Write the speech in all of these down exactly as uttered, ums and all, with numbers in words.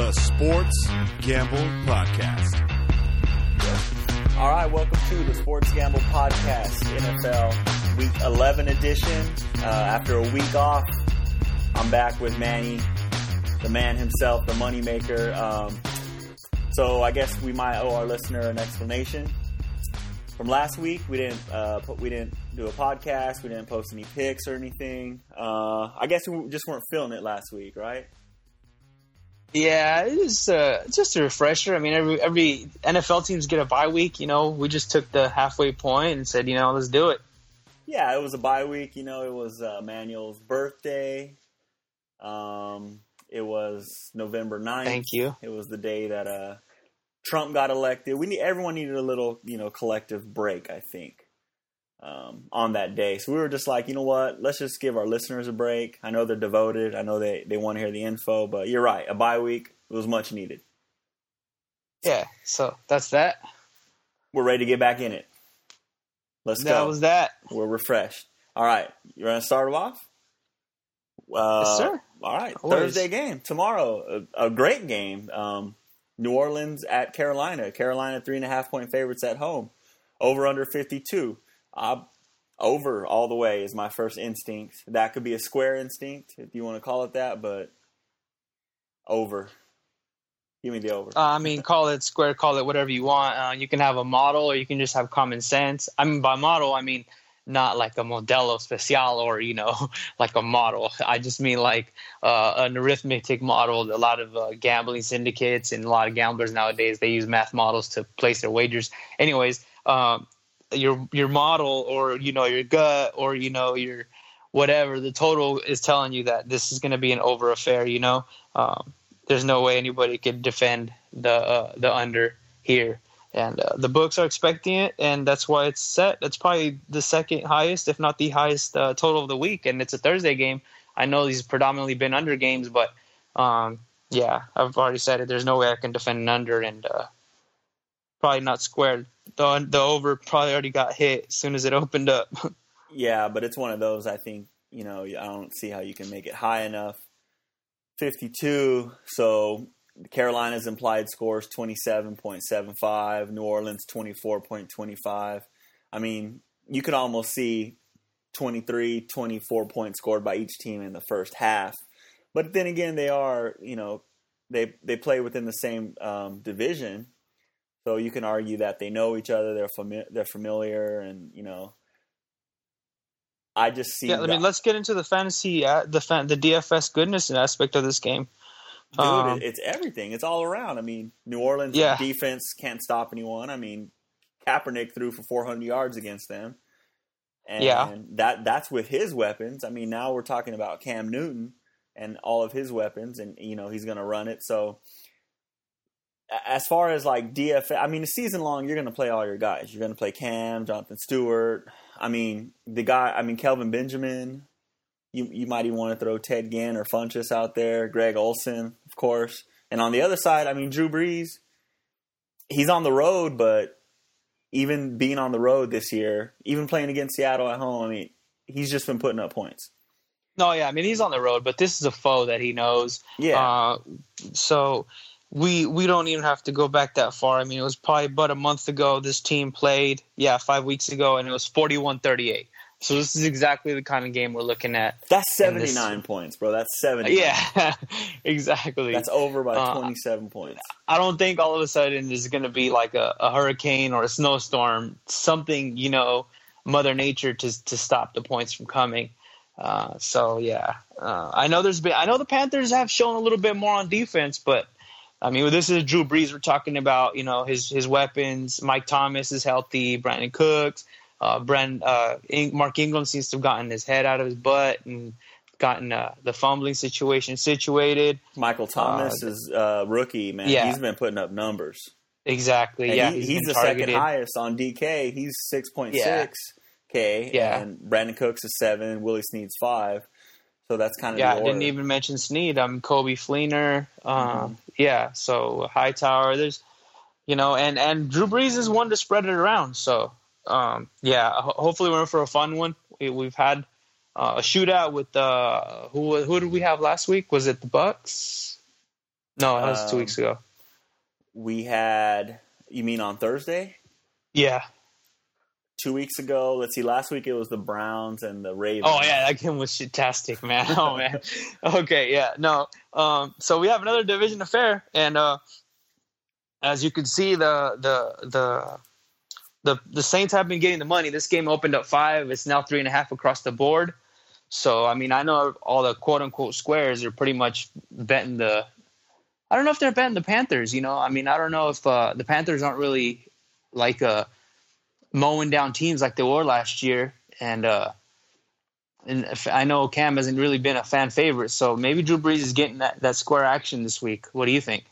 the Sports Gamble Podcast. All right, welcome to the Sports Gamble Podcast, N F L Week eleven edition. Uh, after a week off, I'm back with Manny, the man himself, the moneymaker. Um, so I guess we might owe our listener an explanation. From last week, we didn't uh, put, we didn't do a podcast. We didn't post any picks or anything. Uh, I guess we just weren't feeling it last week, right? Yeah, it is uh, just a refresher. I mean, every every N F L teams get a bye week. You know, we just took the halfway point and said, you know, let's do it. Yeah, it was a bye week. You know, it was uh, Manuel's birthday. Um, it was November ninth. Thank you. It was the day that uh, Trump got elected. We need everyone needed a little, you know, collective break, I think, um, on that day. So we were just like, you know what? Let's just give our listeners a break. I know they're devoted. I know they, they want to hear the info. But you're right. A bye week was much needed. Yeah, so that's that. We're ready to get back in it. Let's that go. That was that. We're refreshed. All right. You want to start it off? Uh, yes, sir. All right. Always. Thursday game. Tomorrow. A, a great game. Um, New Orleans at Carolina. Carolina three and a half point favorites at home. Over under fifty-two. Uh, over all the way is my first instinct. That could be a square instinct if you want to call it that, but over. Give me the over. Uh, I mean, call it square, call it whatever you want. Uh, you can have a model or you can just have common sense. I mean, by model, I mean not like a Modelo Especial or, you know, like a model. I just mean like uh, an arithmetic model. A lot of uh, gambling syndicates and a lot of gamblers nowadays, they use math models to place their wagers. Anyways, um, your your model or, you know, your gut or, you know, your whatever, the total is telling you that this is going to be an over affair, you know. Um, there's no way anybody could defend the uh, the under here. And uh, the books are expecting it, and that's why it's set. It's probably the second highest, if not the highest uh, total of the week, and it's a Thursday game. I know these probably been under games, but um, yeah, I've already said it. There's no way I can defend an under, and uh, probably not squared. The, the over probably already got hit as soon as it opened up. Yeah, but it's one of those, I think, you know, I don't see how you can make it high enough. fifty-two, so Carolina's implied score is twenty-seven point seven five, New Orleans twenty-four point two five. I mean, you could almost see twenty-three, twenty-four points scored by each team in the first half. But then again, they are, you know, they they play within the same um, division. So you can argue that they know each other, they're fami- they're familiar, and, you know, I just see. Yeah, I mean, let's get into the fantasy, uh, the fan, the D F S goodness aspect of this game. Dude, um, it's everything. It's all around. I mean, New Orleans yeah. defense can't stop anyone. I mean, Kaepernick threw for four hundred yards against them. And yeah. that that's with his weapons. I mean, now we're talking about Cam Newton and all of his weapons, and, you know, he's going to run it. So as far as, like, D F S, I mean, the season long, you're going to play all your guys. You're going to play Cam, Jonathan Stewart. I mean, the guy, I mean, Kelvin Benjamin. You you might even want to throw Ted Ginn or Funchess out there, Greg Olsen, of course. And on the other side, I mean, Drew Brees, he's on the road, but even being on the road this year, even playing against Seattle at home, I mean, he's just been putting up points. No, yeah, I mean, he's on the road, but this is a foe that he knows. Yeah. Uh, so we we don't even have to go back that far. I mean, it was probably about a month ago this team played, yeah, five weeks ago, and it was forty-one thirty-eight. So this is exactly the kind of game we're looking at. That's seventy-nine points, bro. That's seventy. Yeah, exactly. That's over by uh, twenty-seven points. I don't think all of a sudden there's going to be like a, a hurricane or a snowstorm, something, you know, Mother Nature to to stop the points from coming. Uh, so, yeah, uh, I know there's been, I know the Panthers have shown a little bit more on defense, but I mean, this is Drew Brees. We're talking about, you know, his, his weapons. Mike Thomas is healthy. Brandon Cooks. Uh, Brent, uh, Mark Ingram seems to have gotten his head out of his butt and gotten uh, the fumbling situation situated. Michael Thomas uh, is uh, rookie, man. Yeah. He's been putting up numbers. Exactly, and yeah. He, he's he's the targeted. second highest on D K. He's six point six K. Yeah. And Brandon Cooks is seven. Willie Snead's five. So that's kind of yeah. the I didn't even mention Snead. I'm Kobe Fleener. Uh, mm-hmm. Yeah. So Hightower. There's, you know, and and Drew Brees is one to spread it around. So um, yeah. Ho- hopefully we're in for a fun one. We, we've had uh, a shootout with uh, who who did we have last week? Was it the Bucks? No, that was two Um, weeks ago. We had, you mean on Thursday? Yeah. Two weeks ago. Let's see. Last week it was the Browns and the Ravens. Oh yeah, that game was fantastic, man. Oh man. Okay, yeah, no. Um, so we have another division affair, and uh, as you can see, the the the the the Saints have been getting the money. This game opened up five. It's now three and a half across the board. So I mean, I know all the quote unquote squares are pretty much betting the. I don't know if they're betting the Panthers. You know, I mean, I don't know if uh, the Panthers aren't really like a. mowing down teams like they were last year, and uh, and if, I know Cam hasn't really been a fan favorite, so maybe Drew Brees is getting that, that square action this week. What do you think?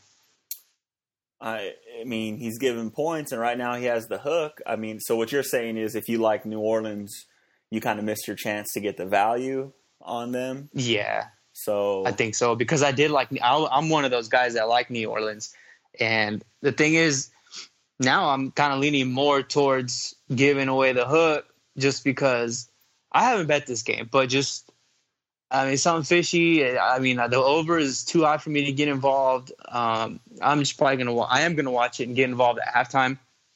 I I mean, he's given points, and right now he has the hook. I mean, so what you're saying is if you like New Orleans, you kind of missed your chance to get the value on them. Yeah, so I think so because I did like I, I'm one of those guys that like New Orleans, and the thing is. Now I'm kind of leaning more towards giving away the hook just because I haven't bet this game, but just, I mean, something fishy. I mean, the over is too high for me to get involved. Um, I'm just probably going to, I am going to watch it and get involved at halftime.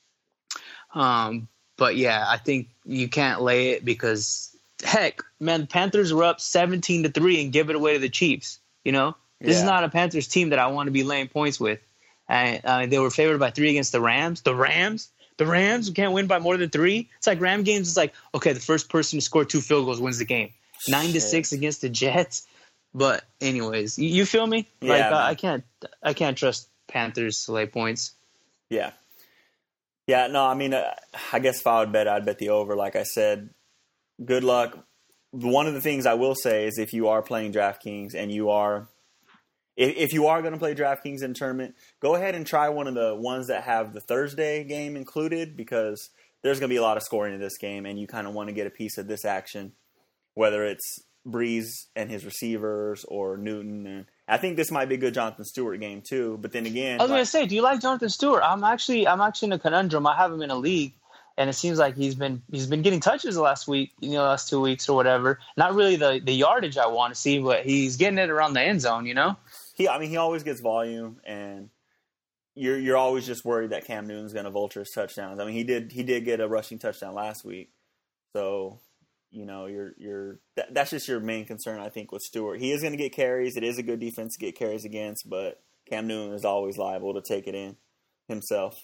Um, but yeah, I think you can't lay it because heck, man, the Panthers were up seventeen to three and give it away to the Chiefs. You know, this yeah. is not a Panthers team that I want to be laying points with. And uh, they were favored by three against the Rams. The Rams, the Rams can't win by more than three. It's like Ram games. It's like, okay, the first person to score two field goals wins the game. Nine to six against the Jets. But anyways, you, you feel me? Yeah, like uh, I can't, I can't trust Panthers to lay points. Yeah, yeah. No, I mean, uh, I guess if I would bet, I'd bet the over. Like I said, good luck. One of the things I will say is if you are playing DraftKings and you are. If you are going to play DraftKings in a tournament, go ahead and try one of the ones that have the Thursday game included because there's going to be a lot of scoring in this game, and you kind of want to get a piece of this action, whether it's Breeze and his receivers or Newton. And I think this might be a good Jonathan Stewart game too. But then again, I was like, going to say, do you like Jonathan Stewart? I'm actually, I'm actually in a conundrum. I have him in a league, and it seems like he's been he's been getting touches the last week, you know, last two weeks or whatever. Not really the the yardage I want to see, but he's getting it around the end zone, you know. He, I mean, he always gets volume, and you're you're always just worried that Cam Newton's going to vulture his touchdowns. I mean, he did he did get a rushing touchdown last week, so you know you're you're that, that's just your main concern, I think, with Stewart. He is going to get carries. It is a good defense to get carries against, but Cam Newton is always liable to take it in himself.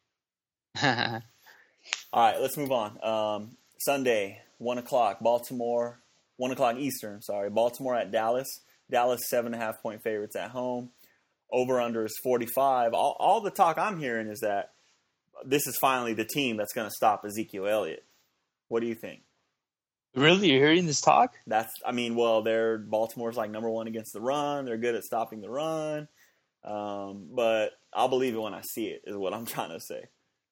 All right, let's move on. Um, Sunday, one o'clock, Baltimore, one o'clock Eastern. Sorry, Baltimore at Dallas. Dallas, seven and a half point favorites at home. Over-under is forty-five. All, all the talk I'm hearing is that this is finally the team that's going to stop Ezekiel Elliott. What do you think? Really? You're hearing this talk? That's, I mean, well, they're Baltimore's like number one against the run. They're good at stopping the run. Um, but I'll believe it when I see it is what I'm trying to say.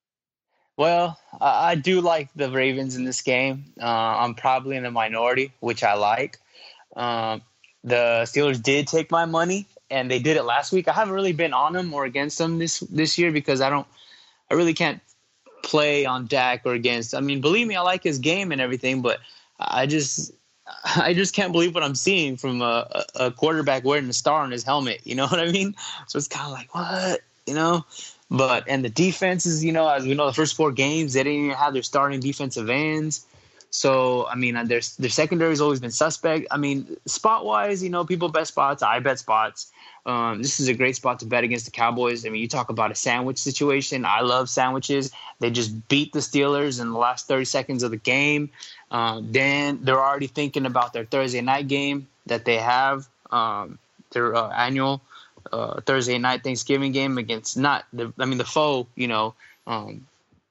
Well, I, I do like the Ravens in this game. Uh, I'm probably in the minority, which I like. Um, The Steelers did take my money, and they did it last week. I haven't really been on them or against them this this year because I don't, I really can't play on Dak or against. I mean, believe me, I like his game and everything, but I just, I just can't believe what I'm seeing from a, a quarterback wearing a star on his helmet. You know what I mean? So it's kind of like what, you know. But and the defenses, you know, as we know, the first four games they didn't even have their starting defensive ends. So, I mean, their, their secondary has always been suspect. I mean, spot-wise, you know, people bet spots. I bet spots. Um, this is a great spot to bet against the Cowboys. I mean, you talk about a sandwich situation. I love sandwiches. They just beat the Steelers in the last thirty seconds of the game. Um, then they're already thinking about their Thursday night game that they have, um, their uh, annual uh, Thursday night Thanksgiving game against not the, I mean, the foe, you know, um,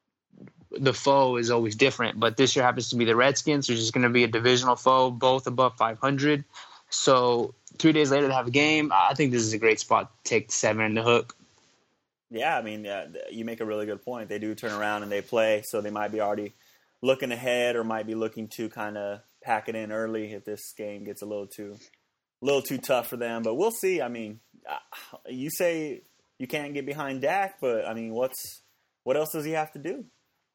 the foe is always different, but this year happens to be the Redskins, which is going to be a divisional foe, both above five hundred. So three days later to have a game, I think this is a great spot to take the seven in the hook. Yeah, I mean, uh, you make a really good point. They do turn around and they play, so they might be already looking ahead or might be looking to kind of pack it in early if this game gets a little too, a little too tough for them. But we'll see. I mean, you say you can't get behind Dak, but I mean, what's what else does he have to do?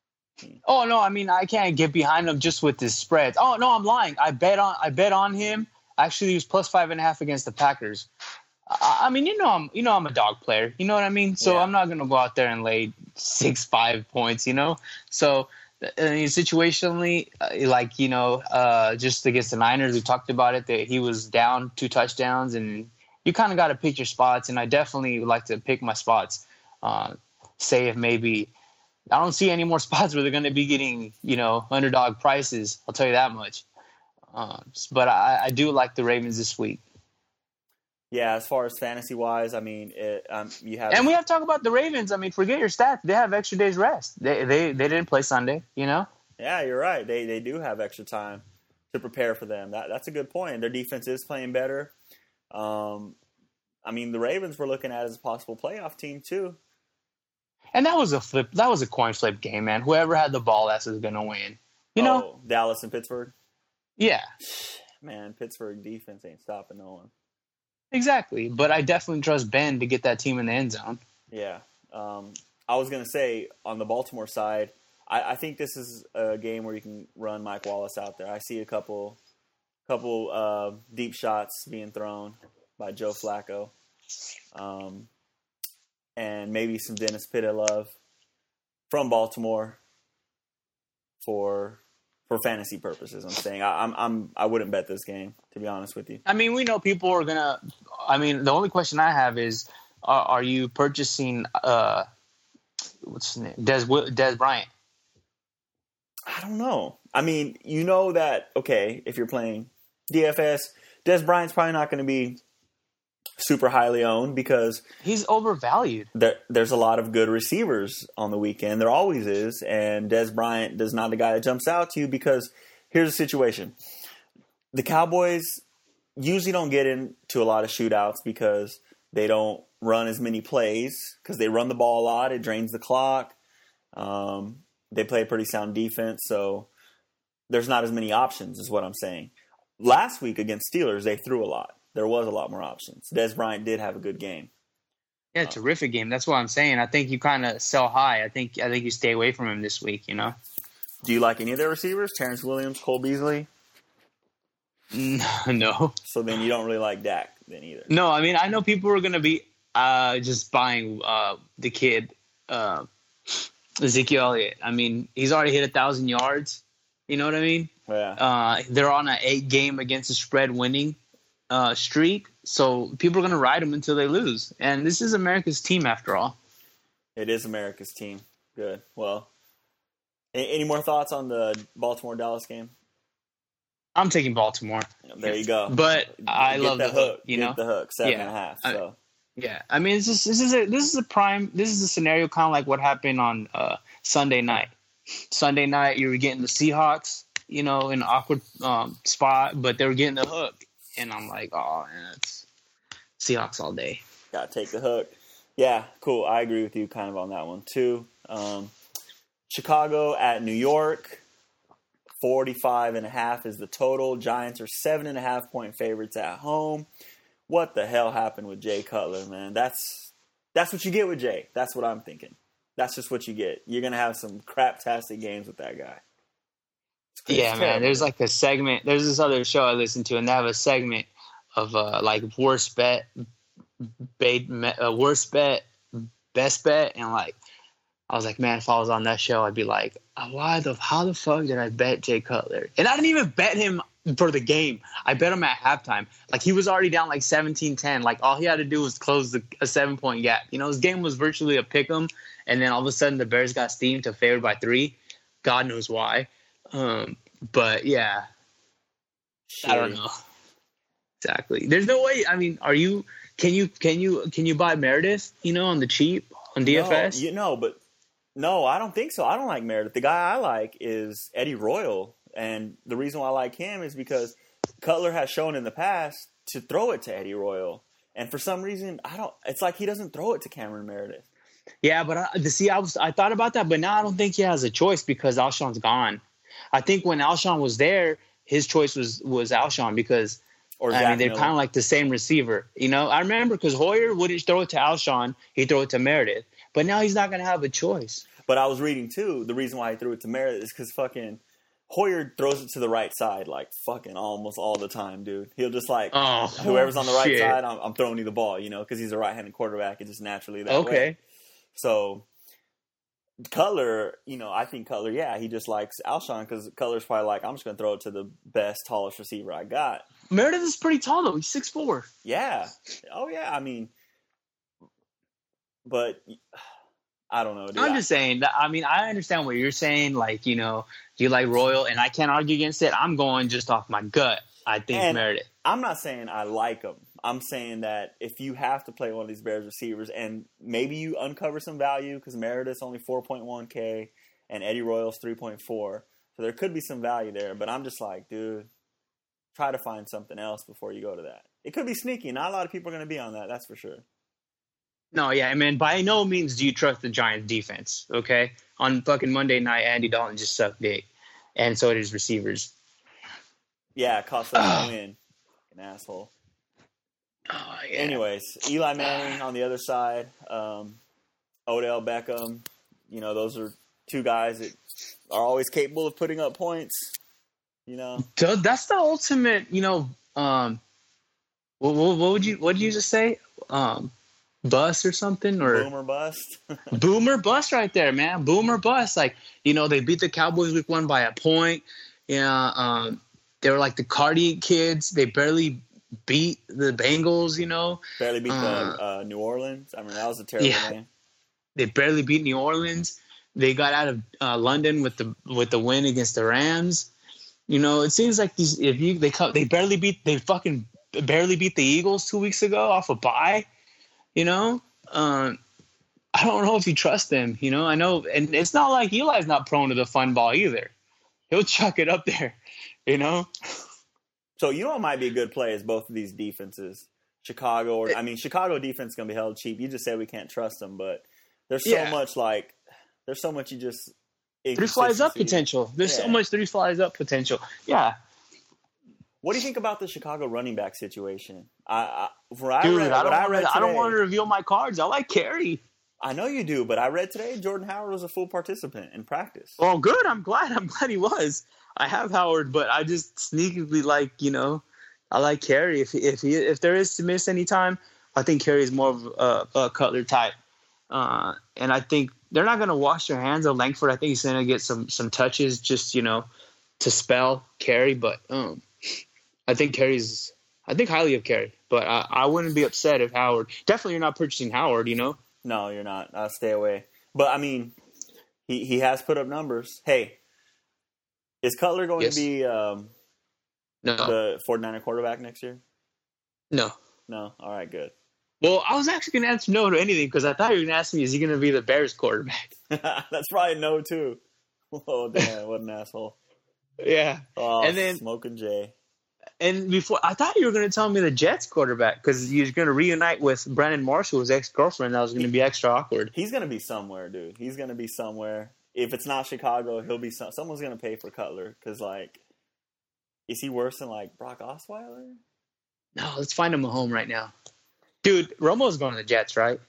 Oh no, I mean I can't get behind him just with his spreads. Oh no, I'm lying. I bet on I bet on him. Actually, he was plus five and a half against the Packers. I, I mean, you know, I'm you know I'm a dog player. You know what I mean? So Yeah. I'm not gonna go out there and lay six five points. You know, so. I mean, situationally, uh, like, you know, uh, just against the Niners, we talked about it, that he was down two touchdowns, and you kind of got to pick your spots. And I definitely like to pick my spots. Uh, say if maybe I don't see any more spots where they're going to be getting, you know, underdog prices. I'll tell you that much. Uh, but I, I do like the Ravens this week. Yeah, as far as fantasy wise, I mean, it, um, you have And we have to talk about the Ravens. I mean, forget your stats. They have extra days rest. They they they didn't play Sunday, you know? yeah, you're right. They they do have extra time to prepare for them. That that's a good point. Their defense is playing better. Um, I mean, the Ravens we're looking at as a possible playoff team too. And that was a flip. That was a coin flip game, man. Whoever had the ball, that's who's going to win. You know? Oh, Dallas and Pittsburgh. Yeah, Man, Pittsburgh defense ain't stopping no one. exactly. But I definitely trust Ben to get that team in the end zone. Yeah. Um, I was going to say, on the Baltimore side, I, I think this is a game where you can run Mike Wallace out there. I see a couple couple uh, deep shots being thrown by Joe Flacco. Um, and maybe some Dennis Pitta love from Baltimore for for fantasy purposes. I'm saying I, I'm I'm I wouldn't bet this game, to be honest with you. I mean, we know people are going to – I mean, the only question I have is, are, are you purchasing uh, – what's his name? Des, Des Bryant. I don't know. I mean, you know that, okay, if you're playing D F S, Des Bryant's probably not going to be super highly owned because He's overvalued. there, there's a lot of good receivers on the weekend. There always is. And Des Bryant is not the guy that jumps out to you because here's the situation. The Cowboys usually don't get into a lot of shootouts because they don't run as many plays because they run the ball a lot. It drains the clock. Um, they play a pretty sound defense, so there's not as many options is what I'm saying. Last week against Steelers, they threw a lot. There was a lot more options. Des Bryant did have a good game. Yeah, terrific game. That's what I'm saying. I think you kind of sell high. I think I think you stay away from him this week, you know? Do you like any of their receivers? Terrence Williams, Cole Beasley? No. So then you don't really like Dak then either. No, I mean, I know people are going to be uh, just buying uh, the kid, uh, Ezekiel Elliott. I mean, he's already hit one thousand yards. You know what I mean? Yeah. Uh, they're on an eight-game against the spread winning uh, streak, so people are going to ride him until they lose. And this is America's team, after all. It is America's team. Good. Well, a- any more thoughts on the Baltimore-Dallas game? I'm taking Baltimore. There you go. But I Get love the the hook. hook, you Get know? the hook. Seven Yeah. and a half. I- So Yeah, I mean, this is this is a this is a prime. This is a scenario kind of like what happened on uh, Sunday night. Sunday night, you were getting the Seahawks, you know, in an awkward um, spot, but they were getting the hook, and I'm like, oh, man, it's Seahawks all day. gotta take the hook. Yeah, cool. I agree with you kind of on that one too. Um, Chicago at New York, forty-five and a half is the total. Giants are seven and a half point favorites at home. What the hell happened with Jay Cutler, man? That's that's what you get with Jay. That's what I'm thinking. That's just what you get. You're gonna have some crap-tastic games with that guy. It's- it's Yeah, man. terrible. There's like a segment. There's this other show I listen to, and they have a segment of uh, like worst bet, bet, uh, worst bet, best bet, and like I was like, man, if I was on that show, I'd be like, why the how the fuck did I bet Jay Cutler? And I didn't even bet him for the game. I bet him at halftime. Like he was already down like seventeen ten. Like all he had to do was close the, a seven point gap. You know, his game was virtually a pick 'em, and then all of a sudden the Bears got steamed to favored by three. God knows why. Um, but yeah, I don't Shitty. know exactly. There's no way. I mean, are you? Can you? Can you? Can you buy Meredith? You know, on the cheap on D F S. No, you know, but no, I don't think so. I don't like Meredith. The guy I like is Eddie Royal, and the reason why I like him is because Cutler has shown in the past to throw it to Eddie Royal, and for some reason, I don't. It's like he doesn't throw it to Cameron Meredith. Yeah, but I, the, see, I was I thought about that, but now I don't think he has a choice because Alshon's gone. I think when Alshon was there, his choice was was Alshon because Or I Zach mean they're Miller. kind of like the same receiver. You know, I remember because Hoyer wouldn't throw it to Alshon, he'd throw it to Meredith. But now he's not going to have a choice. But I was reading too. The reason why he threw it to Meredith is because fucking Hoyer throws it to the right side like fucking almost all the time, dude. He'll just like, oh, whoever's on the right shit. side, I'm, I'm throwing you the ball, you know, because he's a right-handed quarterback. It's just naturally that Okay. way. So Cutler, you know, I think Cutler, yeah, he just likes Alshon because Cutler's probably like, I'm just going to throw it to the best, tallest receiver I got. Meredith is pretty tall, though. He's six foot four. Yeah. Oh, yeah. I mean, but I don't know, dude. I'm I, just saying that. I mean, I understand what you're saying. Like, you know, you like Royal, and I can't argue against it. I'm going just off my gut. I think And Meredith. I'm not saying I like him. I'm saying that if you have to play one of these Bears receivers and maybe you uncover some value because Meredith's only four point one K and Eddie Royal's three point four. So there could be some value there. But I'm just like, dude, try to find something else before you go to that. It could be sneaky. Not a lot of people are going to be on that. That's for sure. No, yeah, I mean, by no means do you trust the Giants defense, okay? On fucking Monday night, Andy Dalton just sucked dick. And so did his receivers. Yeah, it cost us a win. An asshole. Oh, yeah. Anyways, Eli Manning on the other side, um, Odell Beckham, you know, those are two guys that are always capable of putting up points, you know. So that's the ultimate, you know, um, what, what, what would you, what did you just say? Um, bust or something? Or Boomer bust. Boomer bust right there, man. Boomer bust. Like, you know, they beat the Cowboys week one by a point. Yeah, um, they were like the Cardi kids. They barely beat the Bengals, you know. Barely beat uh, the uh, New Orleans. I mean, that was a terrible yeah. game. They barely beat New Orleans. They got out of uh, London with the with the win against the Rams. You know, it seems like these if you they come, they barely beat they fucking barely beat the Eagles two weeks ago off a bye. You know, um, I don't know if you trust them. You know, I know, and it's not like Eli's not prone to the fun ball either. He'll chuck it up there. You know. So you know what might be a good play is both of these defenses, Chicago or I mean Chicago defense is gonna be held cheap. You just say we can't trust them, but there's so Yeah. much like there's so much you just Three flies up inconsistency. potential. There's Yeah. so much three flies up potential. Yeah. What do you think about the Chicago running back situation? I, I, what I Dude, read, I don't, what I wanna, read I don't today- want to reveal my cards. I like Carey. I know you do, but I read today Jordan Howard was a full participant in practice. Well, good. I'm glad. I'm glad he was. I have Howard, but I just sneakily like, you know, I like Carey. If if he if there is to miss any time, I think Carey is more of a, a Cutler type, uh, and I think they're not going to wash their hands of Langford. I think he's going to get some some touches, just you know, to spell Carey. But um, I think Carey's. I think highly of Carey, but I, I wouldn't be upset if Howard. Definitely, you're not purchasing Howard. You know. No, you're not. Uh, stay away. But I mean, he he has put up numbers. Hey, is Cutler going Yes. to be um, No. the 49er quarterback next year? No. No. All right, good. Well, I was actually going to answer no to anything because I thought you were going to ask me, is he going to be the Bears quarterback? That's probably no too. Oh damn! What an asshole. Yeah. Oh, And then- smoking Jay. And before, I thought you were going to tell me the Jets quarterback because he was going to reunite with Brandon Marshall, his ex-girlfriend. That was going to be extra awkward. He's gonna be somewhere, dude. He's gonna be somewhere. If it's not Chicago, he'll be some, someone's gonna pay for Cutler because like, is he worse than like Brock Osweiler? No, let's find him a home right now. Dude, Romo's going to the Jets, right?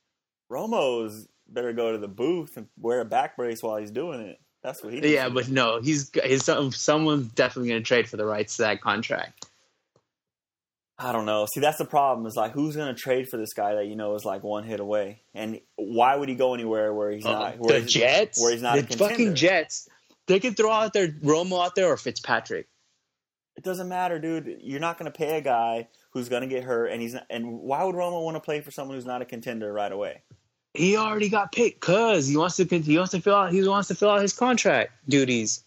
Romo's better go to the booth and wear a back brace while he's doing it. That's what he. needs Yeah, to do. but no, he's, he's someone's definitely going to trade for the rights to that contract. I don't know. See, that's the problem. Is like, who's going to trade for this guy that you know is like one hit away? And why would he go anywhere where he's not? Uh, Where the he's, Jets? where he's not the a contender? fucking Jets. They can throw out their Romo out there or Fitzpatrick. It doesn't matter, dude. You're not going to pay a guy who's going to get hurt, and he's not, and why would Romo want to play for someone who's not a contender right away? He already got picked because he wants to. He wants to fill out. He wants to fill out his contract duties.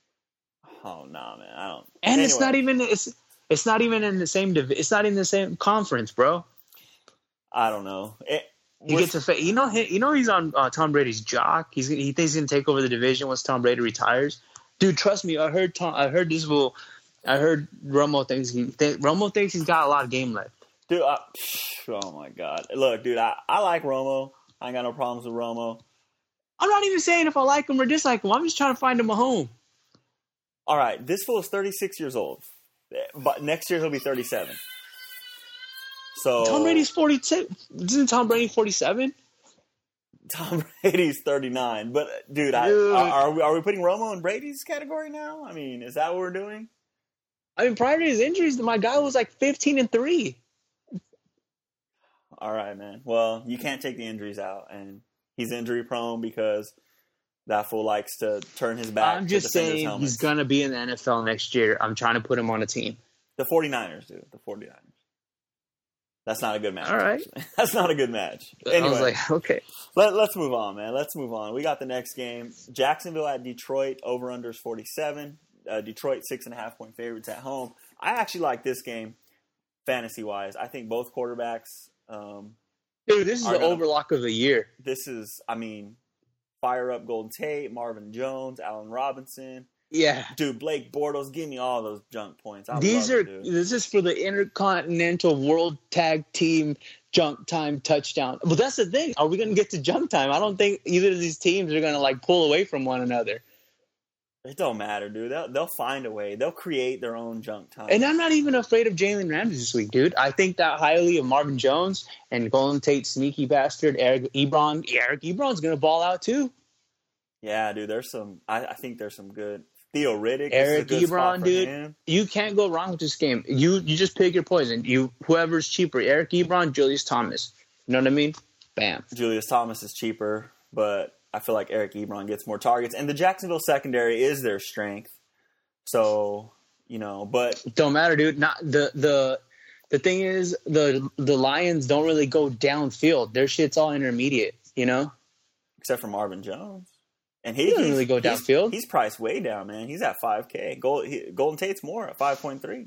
Oh no, nah, man, I don't. And anyway, it's not even. It's it's not even in the same. div- It's not in the same conference, bro. I don't know. It, He we're- gets a. Fa- you know. He, you know he's on uh, Tom Brady's jock. He's he thinks he's gonna take over the division once Tom Brady retires. Dude, trust me. I heard. Tom, I heard this will. I heard Romo thinks he. Th- Romo thinks he's got a lot of game left. dude. I, oh my god, look, dude. I, I like Romo. I ain't got no problems with Romo. I'm not even saying if I like him or dislike him. I'm just trying to find him a home. All right, this fool is thirty-six years old, but next year he'll be thirty-seven. So Tom Brady's forty-two. Isn't Tom Brady forty-seven? Tom Brady's thirty-nine. But, dude, I, Dude. are, are, we, are we putting Romo in Brady's category now? I mean, is that what we're doing? I mean, prior to his injuries, my guy was like fifteen and three. All right, man. Well, you can't take the injuries out. And he's injury prone because that fool likes to turn his back I'm to just defenders' saying helmets. he's going to be in the N F L next year. I'm trying to put him on a team. The 49ers, dude. The 49ers. That's not a good match. All right. That's not a good match. Anyway, I was like, okay. let, let's move on, man. Let's move on. We got the next game. Jacksonville at Detroit. Over-unders forty-seven. Uh, Detroit, six and a half point favorites at home. I actually like this game fantasy-wise. I think both quarterbacks um, Dude, this is are the gonna- overlock of the year. this is, I mean, fire up Golden Tate, Marvin Jones, Allen Robinson. Yeah. Dude, Blake Bortles, give me all those junk points. I These love are it, dude. this is for the Intercontinental World Tag Team Junk Time touchdown. But that's the thing. Are we going to get to junk time? I don't think either of these teams are going to like pull away from one another. It don't matter, dude. They'll, they'll find a way. They'll create their own junk time. And I'm not even afraid of Jalen Ramsey this week, dude. I think that highly of Marvin Jones and Golden Tate, sneaky bastard, Eric Ebron. Eric Ebron's going to ball out too. Yeah, dude. There's some. I, I think there's some good. Theo Riddick. Eric this is a good spot Ebron, for dude. him. You can't go wrong with this game. You you just pick your poison. You whoever's cheaper, Eric Ebron, Julius Thomas. You know what I mean? Bam. Julius Thomas is cheaper, but I feel like Eric Ebron gets more targets, and the Jacksonville secondary is their strength. So you know, but Don't matter, dude. Not the the the thing is the the Lions don't really go downfield. Their shit's all intermediate. You know. except for Marvin Jones, and he, He doesn't he's- really go he's- downfield. He's priced way down, man. He's at five K. Gold, he, Golden Tate's more at five point three.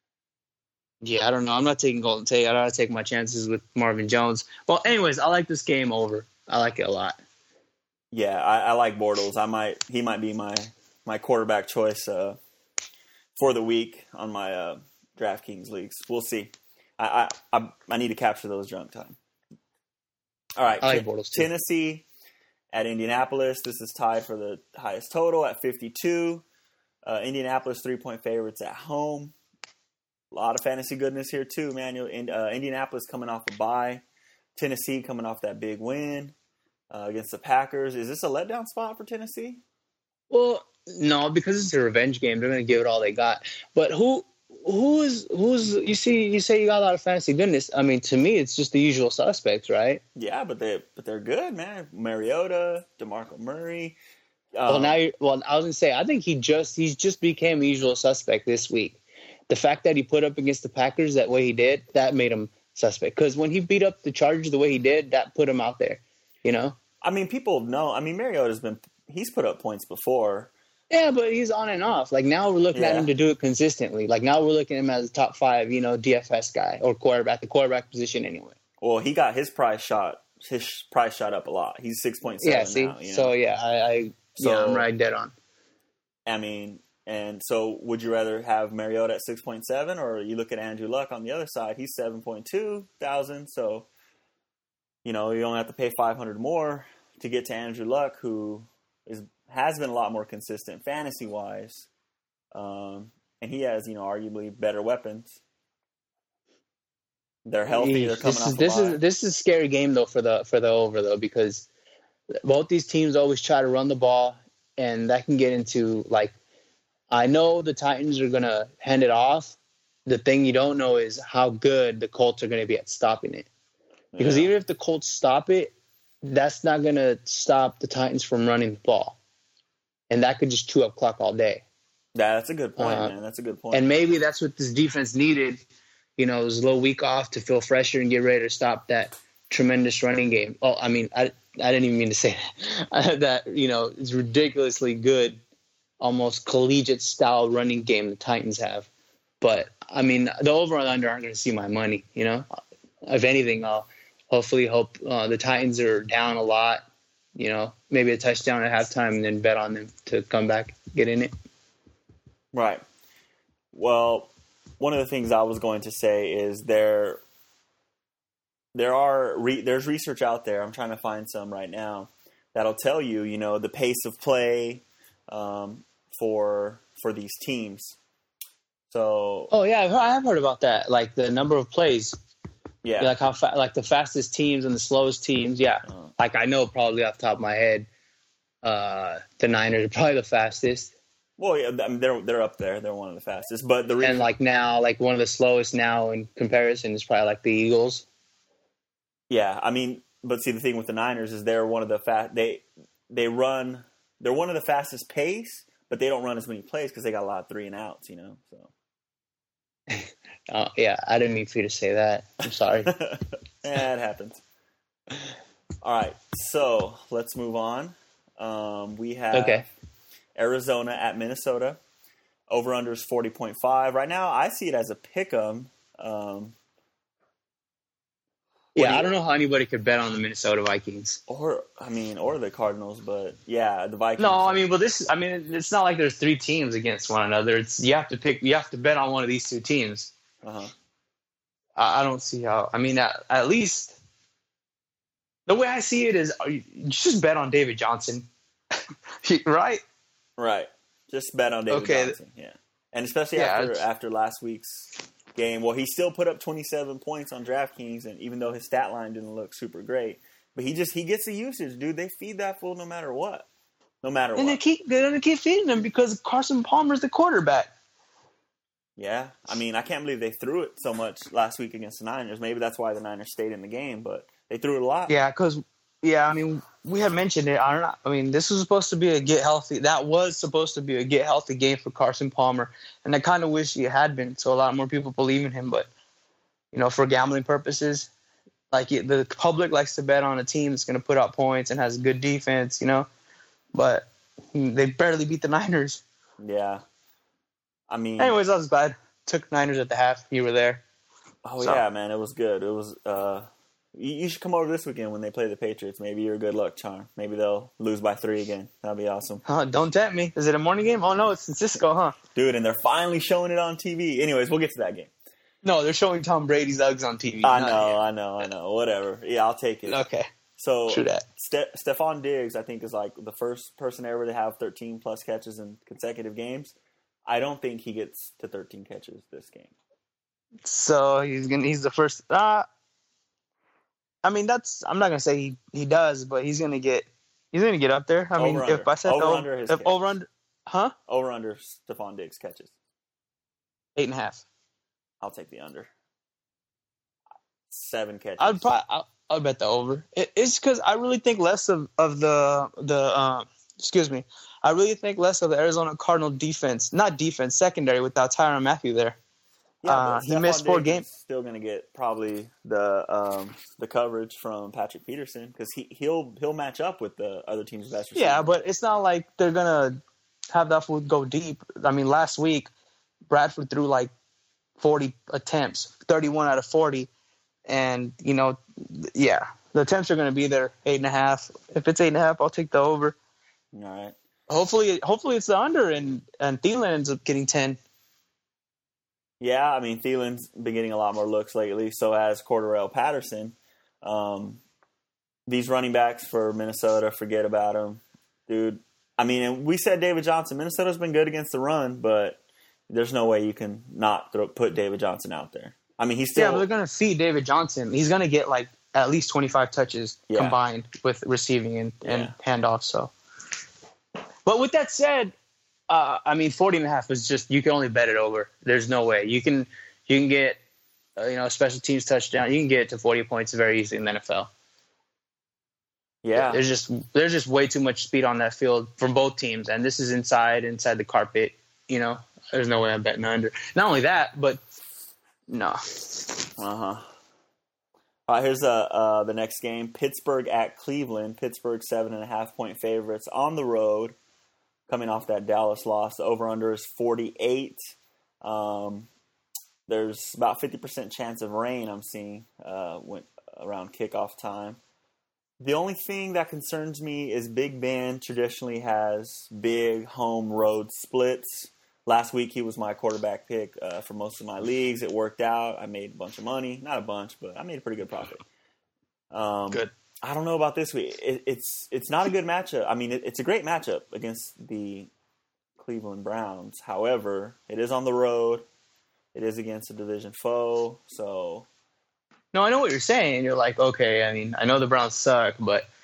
Yeah, I don't know. I'm not taking Golden Tate. I gotta take my chances with Marvin Jones. Well, anyways, I like this game over. I like it a lot. Yeah, I, I like Bortles. I might he might be my my quarterback choice uh, for the week on my uh, DraftKings leagues. We'll see. I, I I I need to capture those junk time. All right, I like Ten- Bortles, too. Tennessee at Indianapolis. This is tied for the highest total at fifty-two. Uh, Indianapolis three point favorites at home. A lot of fantasy goodness here too, man. You- in- uh, Indianapolis coming off a bye. Tennessee coming off that big win uh, against the Packers. Is this a letdown spot for Tennessee? Well, no, because it's a revenge game. They're gonna give it all they got. But who who is who's you see? You say you got a lot of fantasy goodness. I mean, to me, it's just the usual suspects, right? Yeah, but they but they're good, man. Mariota, DeMarco Murray. well, Um, now, you're, well, I was gonna say, I think he just he's just became a usual suspect this week. The fact that he put up against the Packers that way he did, that made him suspect. Because when he beat up the Chargers the way he did, that put him out there. You know? I mean, people know. I mean, Mariota's been he's put up points before. Yeah, but he's on and off. Like now we're looking at Yeah. him to do it consistently. Like now we're looking at him as a top five, you know, D F S guy or quarterback, the quarterback position anyway. Well, he got his price shot. His price shot up a lot. He's six point seven Yeah, see? now. You know? So yeah, I, I yeah, So- I'm right dead on. I mean, and so would you rather have Mariota at six point seven, or you look at Andrew Luck on the other side? He's seven point two thousand. So, you know, you only have to pay five hundred more to get to Andrew Luck, who is has been a lot more consistent fantasy wise, um, and he has, you know, arguably better weapons. They're healthy. They're coming this off is a this bye. is this is a scary game though for the for the over though, because both these teams always try to run the ball, and that can get into like I know the Titans are gonna hand it off. The thing you don't know is how good the Colts are gonna be at stopping it. Because Yeah. even if the Colts stop it, that's not gonna stop the Titans from running the ball, and that could just chew up clock all day. Yeah, that's a good point, Uh, man. That's a good point. And maybe that's what this defense needed. You know, it was a little week off to feel fresher and get ready to stop that tremendous running game. Oh, I mean, I, I didn't even mean to say that. that, you know, it's ridiculously good, almost collegiate style running game the Titans have. But, I mean, the over and under aren't going to see my money, you know. If anything, I'll hopefully hope uh, the Titans are down a lot, you know, maybe a touchdown at halftime and then bet on them to come back, get in it. Right. Well, one of the things I was going to say is there there are re, there's research out there. I'm trying to find some right now that'll tell you, you know, the pace of play um, for for these teams. So Oh, yeah, I've heard, I have heard about that, like the number of plays. yeah, Like how fa- like the fastest teams and the slowest teams. Yeah, Uh, like I know probably off the top of my head, uh, the Niners are probably the fastest. Well, yeah, I mean, they're they're up there. They're one of the fastest. But the reason, And like now, like one of the slowest now in comparison is probably like the Eagles. yeah, I mean, but see, the thing with the Niners is they're one of the fast. They they run. They're one of the fastest pace, but they don't run as many plays because they got a lot of three and outs. You know, so. Uh, yeah, I didn't mean for you to say that. I'm sorry. Yeah, it happens. All right, so let's move on. Um, we have Okay. Arizona at Minnesota. Over under is forty point five. Right now, I see it as a pick 'em. Um, what Yeah, do you- I don't know how anybody could bet on the Minnesota Vikings. or I mean, or the Cardinals, but yeah, the Vikings. No, I mean, well, this. I mean, it's not like there's three teams against one another. It's you have to pick. You have to bet on one of these two teams. uh-huh. I, I don't see how. I mean, at, at least the way I see it is, you just bet on David Johnson, right? Right. Just bet on David Okay. Johnson. Yeah, and especially Yeah, after it's- after last week's game. Well, he still put up twenty-seven points on DraftKings, and even though his stat line didn't look super great, but he just he gets the usage, dude. They feed that fool no matter what, no matter And they what. keep they're gonna keep feeding him because Carson Palmer's the quarterback. Yeah, I mean, I can't believe they threw it so much last week against the Niners. Maybe that's why the Niners stayed in the game, but they threw it a lot. Yeah, because yeah, I mean, we had mentioned it. I don't know. I mean, this was supposed to be a get healthy. That was supposed to be a get healthy game for Carson Palmer, and I kind of wish it had been, so a lot more people believe in him. But you know, for gambling purposes, like it, the public likes to bet on a team that's going to put out points and has good defense. You know, but they barely beat the Niners. Yeah. I mean, Anyways, I was glad. Took Niners at the half. You were there. oh so- yeah, man, it was good. It was. Uh, you, you should come over this weekend when they play the Patriots. Maybe you're a good luck charm. Maybe they'll lose by three again. That'd be awesome. Huh, don't tempt me. Is it a morning game? Oh no, it's in Cisco, huh? Dude, and they're finally showing it on T V. Anyways, we'll get to that game. No, they're showing Tom Brady's Uggs on T V. I Not know, yet. I know, I know. Whatever. Yeah, I'll take it. Okay. So, True that. Ste- Stephon Diggs, I think, is like the first person ever to have thirteen plus catches in consecutive games. I don't think he gets to thirteen catches this game. So he's gonna he's the first. Uh, I mean, that's I'm not gonna say he, he does, but he's gonna get he's gonna get up there. I mean, Over, if I said under. Over, over, under his if catches. over under, huh? Over under Stephon Diggs catches. Eight and a half. I'll take the under. Seven catches. I'd probably I'll, I'll bet the over. It, it's because I really think less of of the the uh, excuse me. I really think less of the Arizona Cardinal defense, not defense, secondary without Tyrann Mathieu there. Yeah, Uh, but he Stephon missed four Diggs games. is Still going to get probably the um, the coverage from Patrick Peterson because he he'll he'll match up with the other team's best receiver. Yeah, but it's not like they're gonna have that foot go deep. I mean, last week Bradford threw like forty attempts, thirty-one out of forty, and you know, yeah, the attempts are gonna be there. Eight and a half. If it's eight and a half, I'll take the over. All right. Hopefully, hopefully it's the under, and and Thielen ends up getting ten. Yeah, I mean Thielen's been getting a lot more looks lately. So has Cordarrelle Patterson. Um, these running backs for Minnesota, forget about them, dude. I mean, and we said David Johnson. Minnesota's been good against the run, but there's no way you can not throw, put David Johnson out there. I mean, he's still. Yeah, but they're gonna feed David Johnson. He's gonna get like at least twenty-five touches Yeah. combined with receiving and, and Yeah. handoffs. So, but with that said, uh, I mean, forty and a half is just you can only bet it over. There's no way you can you can get uh, you know a special teams touchdown. You can get to forty points very easily in the N F L. yeah, There's just there's just way too much speed on that field from both teams, and this is inside inside the carpet. You know, there's no way I'm betting under. Not only that, but no. Uh huh. All right, here's uh, uh, the next game: Pittsburgh at Cleveland. Pittsburgh seven and a half point favorites on the road, coming off that Dallas loss. The over/under is forty-eight. Um, there's about fifty percent chance of rain. I'm seeing uh, when, around kickoff time. The only thing that concerns me is Big Ben traditionally has big home road splits. Last week, he was my quarterback pick uh, for most of my leagues. It worked out. I made a bunch of money. Not a bunch, but I made a pretty good profit. Um, Good. I don't know about this week. It, it's it's not a good matchup. I mean, it, it's a great matchup against the Cleveland Browns. However, it is on the road. It is against a division foe. So, No, I know what you're saying. You're like, okay, I mean, I know the Browns suck, but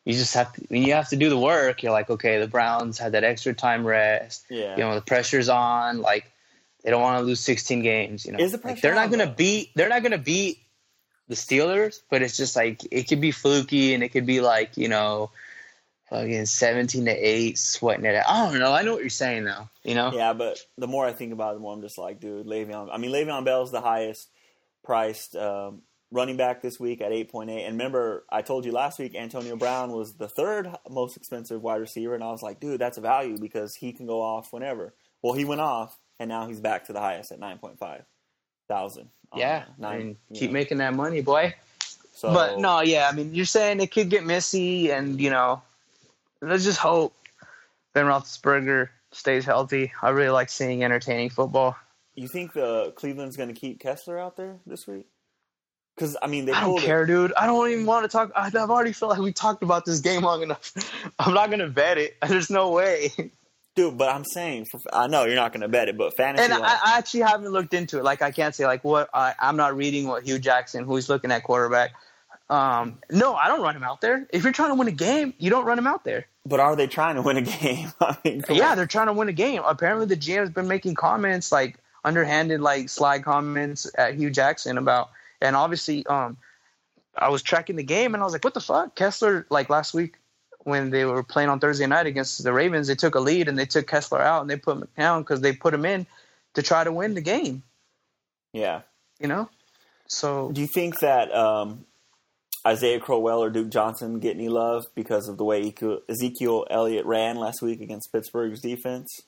you just have to, when you have to do the work, you're like, okay, the Browns had that extra time rest. Yeah. You know, the pressure's on. Like, they don't want to lose sixteen games. You know, Is the like, pressure they're not on, going to though? beat. They're not going to beat the Steelers, but it's just like it could be fluky, and it could be like, you know, fucking seventeen to eight, sweating it out. I don't know. I know what you're saying though. You know. Yeah, but the more I think about it, the more I'm just like, dude, Le'Veon. I mean, Le'Veon Bell's the highest priced um, running back this week at eight point eight. And remember, I told you last week Antonio Brown was the third most expensive wide receiver, and I was like, dude, that's a value because he can go off whenever. Well, he went off, and now he's back to the highest at nine point five thousand. Yeah, Uh, nine, I mean, you keep know. making that money, boy. So, But no, yeah, I mean, you're saying it could get messy, and you know, let's just hope Ben Roethlisberger stays healthy. I really like seeing entertaining football. you think the Cleveland's going to keep Kessler out there this week? Because I mean, they I don't pulled care, it. dude. I don't even want to talk. I- I've already felt like we talked about this game long enough. I'm not gonna bet it. There's no way. Dude, but I'm saying, for, I know you're not going to bet it, but fantasy. And I, I actually haven't looked into it. Like, I can't say like what I, I'm not reading what Hugh Jackson, who he's looking at quarterback. Um, no, I don't run him out there. If you're trying to win a game, you don't run him out there. but are they trying to win a game? I mean, come Yeah, on. they're trying to win a game. Apparently, the G M's been making comments, like underhanded, like sly comments at Hugh Jackson about, and obviously, um, I was tracking the game and I was like, what the fuck? Kessler, like last week when they were playing on Thursday night against the Ravens, they took a lead and they took Kessler out and they put him down because they put him in to try to win the game, Yeah. you know? So, Do you think that um, Isaiah Crowell or Duke Johnson get any love because of the way Ezekiel- Ezekiel Elliott ran last week against Pittsburgh's defense?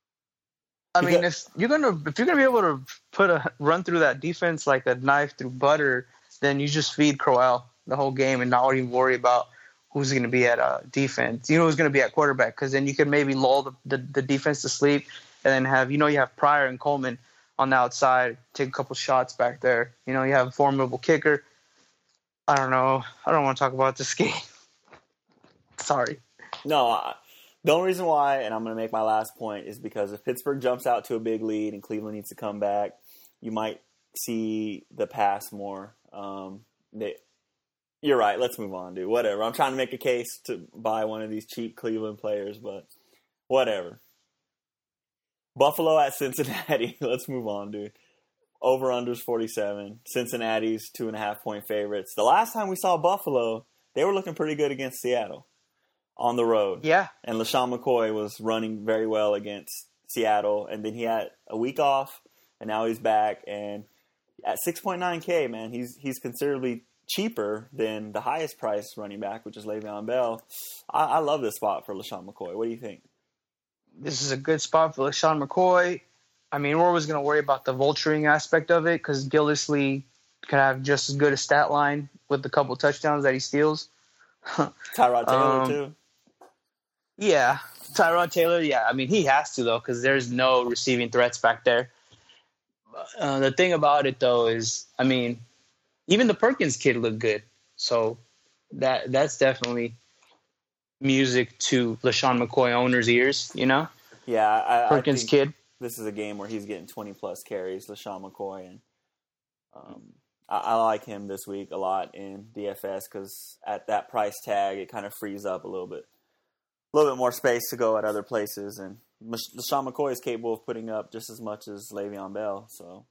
I mean, Because- if you're gonna if you're gonna be able to put a run through that defense like a knife through butter, then you just feed Crowell the whole game and not even worry about who's going to be at uh, defense. You know who's going to be at quarterback, because then you could maybe lull the, the, the defense to sleep and then have, you know, you have Pryor and Coleman on the outside, take a couple shots back there. You know, you have a formidable kicker. I don't know. I don't want to talk about this game. Sorry. No, I, the only reason why, and I'm going to make my last point, is because if Pittsburgh jumps out to a big lead and Cleveland needs to come back, you might see the pass more. Um, they, you're right. Let's move on, dude. Whatever. I'm trying to make a case to buy one of these cheap Cleveland players, but whatever. Buffalo at Cincinnati. Let's move on, dude. Over-unders forty-seven. Cincinnati's two and a half point favorites. The last time we saw Buffalo, they were looking pretty good against Seattle on the road. Yeah. And LaShawn McCoy was running very well against Seattle. And then he had a week off, and now he's back. And at six point nine K, man, he's he's considerably cheaper than the highest priced running back, which is Le'Veon Bell. I, I love this spot for LaShawn McCoy. What do you think? This is a good spot for LaShawn McCoy. I mean, we're always going to worry about the vulturing aspect of it because Gillislee could have just as good a stat line with the couple touchdowns that he steals. Tyrod Taylor, Um, too. Yeah, Tyrod Taylor. Yeah, I mean, he has to though because there's no receiving threats back there. Uh, the thing about it though is, I mean, even the Perkins kid looked good, so that that's definitely music to LaShawn McCoy owners' ears. You know, Yeah, I, I Perkins think kid. this is a game where he's getting twenty plus carries, LaShawn McCoy, and um, I, I like him this week a lot in D F S because at that price tag, it kind of frees up a little bit, a little bit more space to go at other places, and LaShawn McCoy is capable of putting up just as much as Le'Veon Bell. So,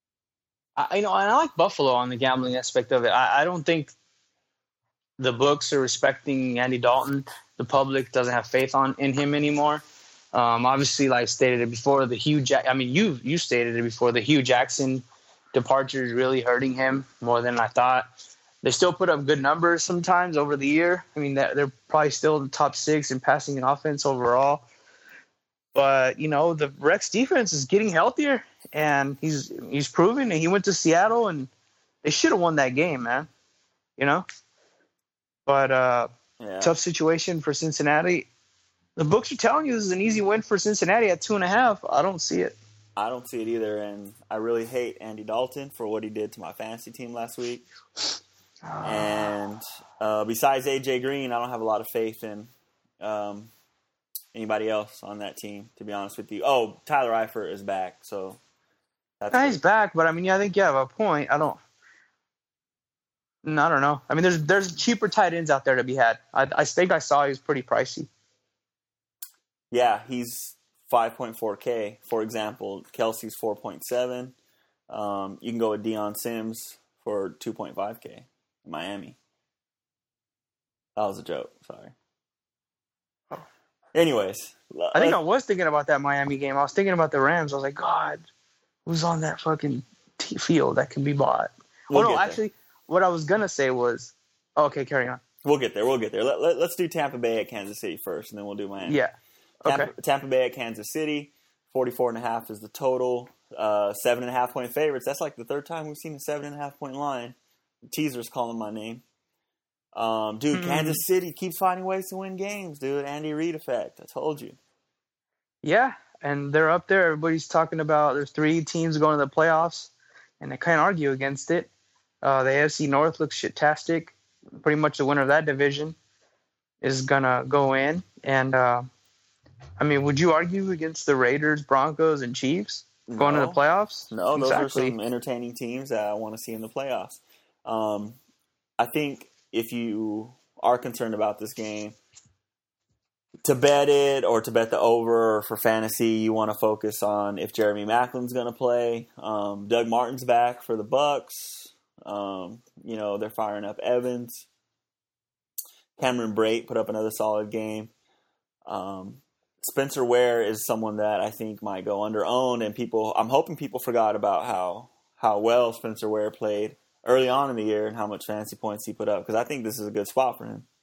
I, you know, and I like Buffalo on the gambling aspect of it. I, I don't think the books are respecting Andy Dalton. The public doesn't have faith on in him anymore. Um, obviously, like I stated it before, the Hugh Jack. I mean, you you stated it before. The Hugh Jackson departure is really hurting him more than I thought. They still put up good numbers sometimes over the year. I mean, they're, they're probably still the top six in passing and offense overall. But you know, the Rex defense is getting healthier, and he's he's proven. And he went to Seattle, and they should have won that game, man. You know, but uh, yeah. tough situation for Cincinnati. The books are telling you this is an easy win for Cincinnati at two and a half. I don't see it. I don't see it either, and I really hate Andy Dalton for what he did to my fantasy team last week. And uh, besides A J Green, I don't have a lot of faith in um, anybody else on that team, to be honest with you. Oh, Tyler Eifert is back, so that's Yeah, he's back, but I mean, yeah, I think you have a point. I don't. No, I don't know. I mean, there's there's cheaper tight ends out there to be had. I, I think I saw he was pretty pricey. Yeah, he's five point four K. For example, Kelsey's four point seven. Um, you can go with Deion Sims for two point five K in Miami. That was a joke. Sorry. Anyways. I think I was thinking about that Miami game. I was thinking about the Rams. I was like, God, who's on that fucking t- field that can be bought? We'll oh, no, get actually, there. What I was going to say was, oh, okay, carry on. We'll get there. We'll get there. Let, let, let's do Tampa Bay at Kansas City first, and then we'll do Miami. Yeah. Okay. Tampa, Tampa Bay at Kansas City. forty-four and a half is the total. Uh, seven and a half point favorites. That's like the third time we've seen a seven and a half point line. The teaser's calling my name. Um, dude, mm-hmm. Kansas City keeps finding ways to win games, dude. Andy Reid effect. I told you. Yeah, and they're up there. Everybody's talking about there's three teams going to the playoffs, and they can't argue against it. Uh, the A F C North looks shitastic. Pretty much the winner of that division is going to go in. And, uh, I mean, would you argue against the Raiders, Broncos, and Chiefs going no. to the playoffs? No, those exactly. are some entertaining teams that I want to see in the playoffs. Um, I think if you are concerned about this game, to bet it or to bet the over or for fantasy, you want to focus on if Jeremy Maclin's going to play. Um, Doug Martin's back for the Bucks. Um, you know, they're firing up Evans. Cameron Brate put up another solid game. Um, Spencer Ware is someone that I think might go under owned, and people. I'm hoping people forgot about how how well Spencer Ware played early on in the year and how much fantasy points he put up, because I think this is a good spot for him.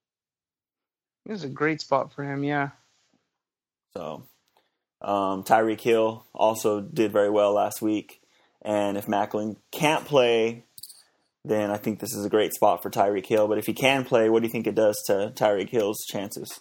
This is a great spot for him, yeah. So, um, Tyreek Hill also did very well last week, and if Maclin can't play, then I think this is a great spot for Tyreek Hill. But if he can play, what do you think it does to Tyreek Hill's chances?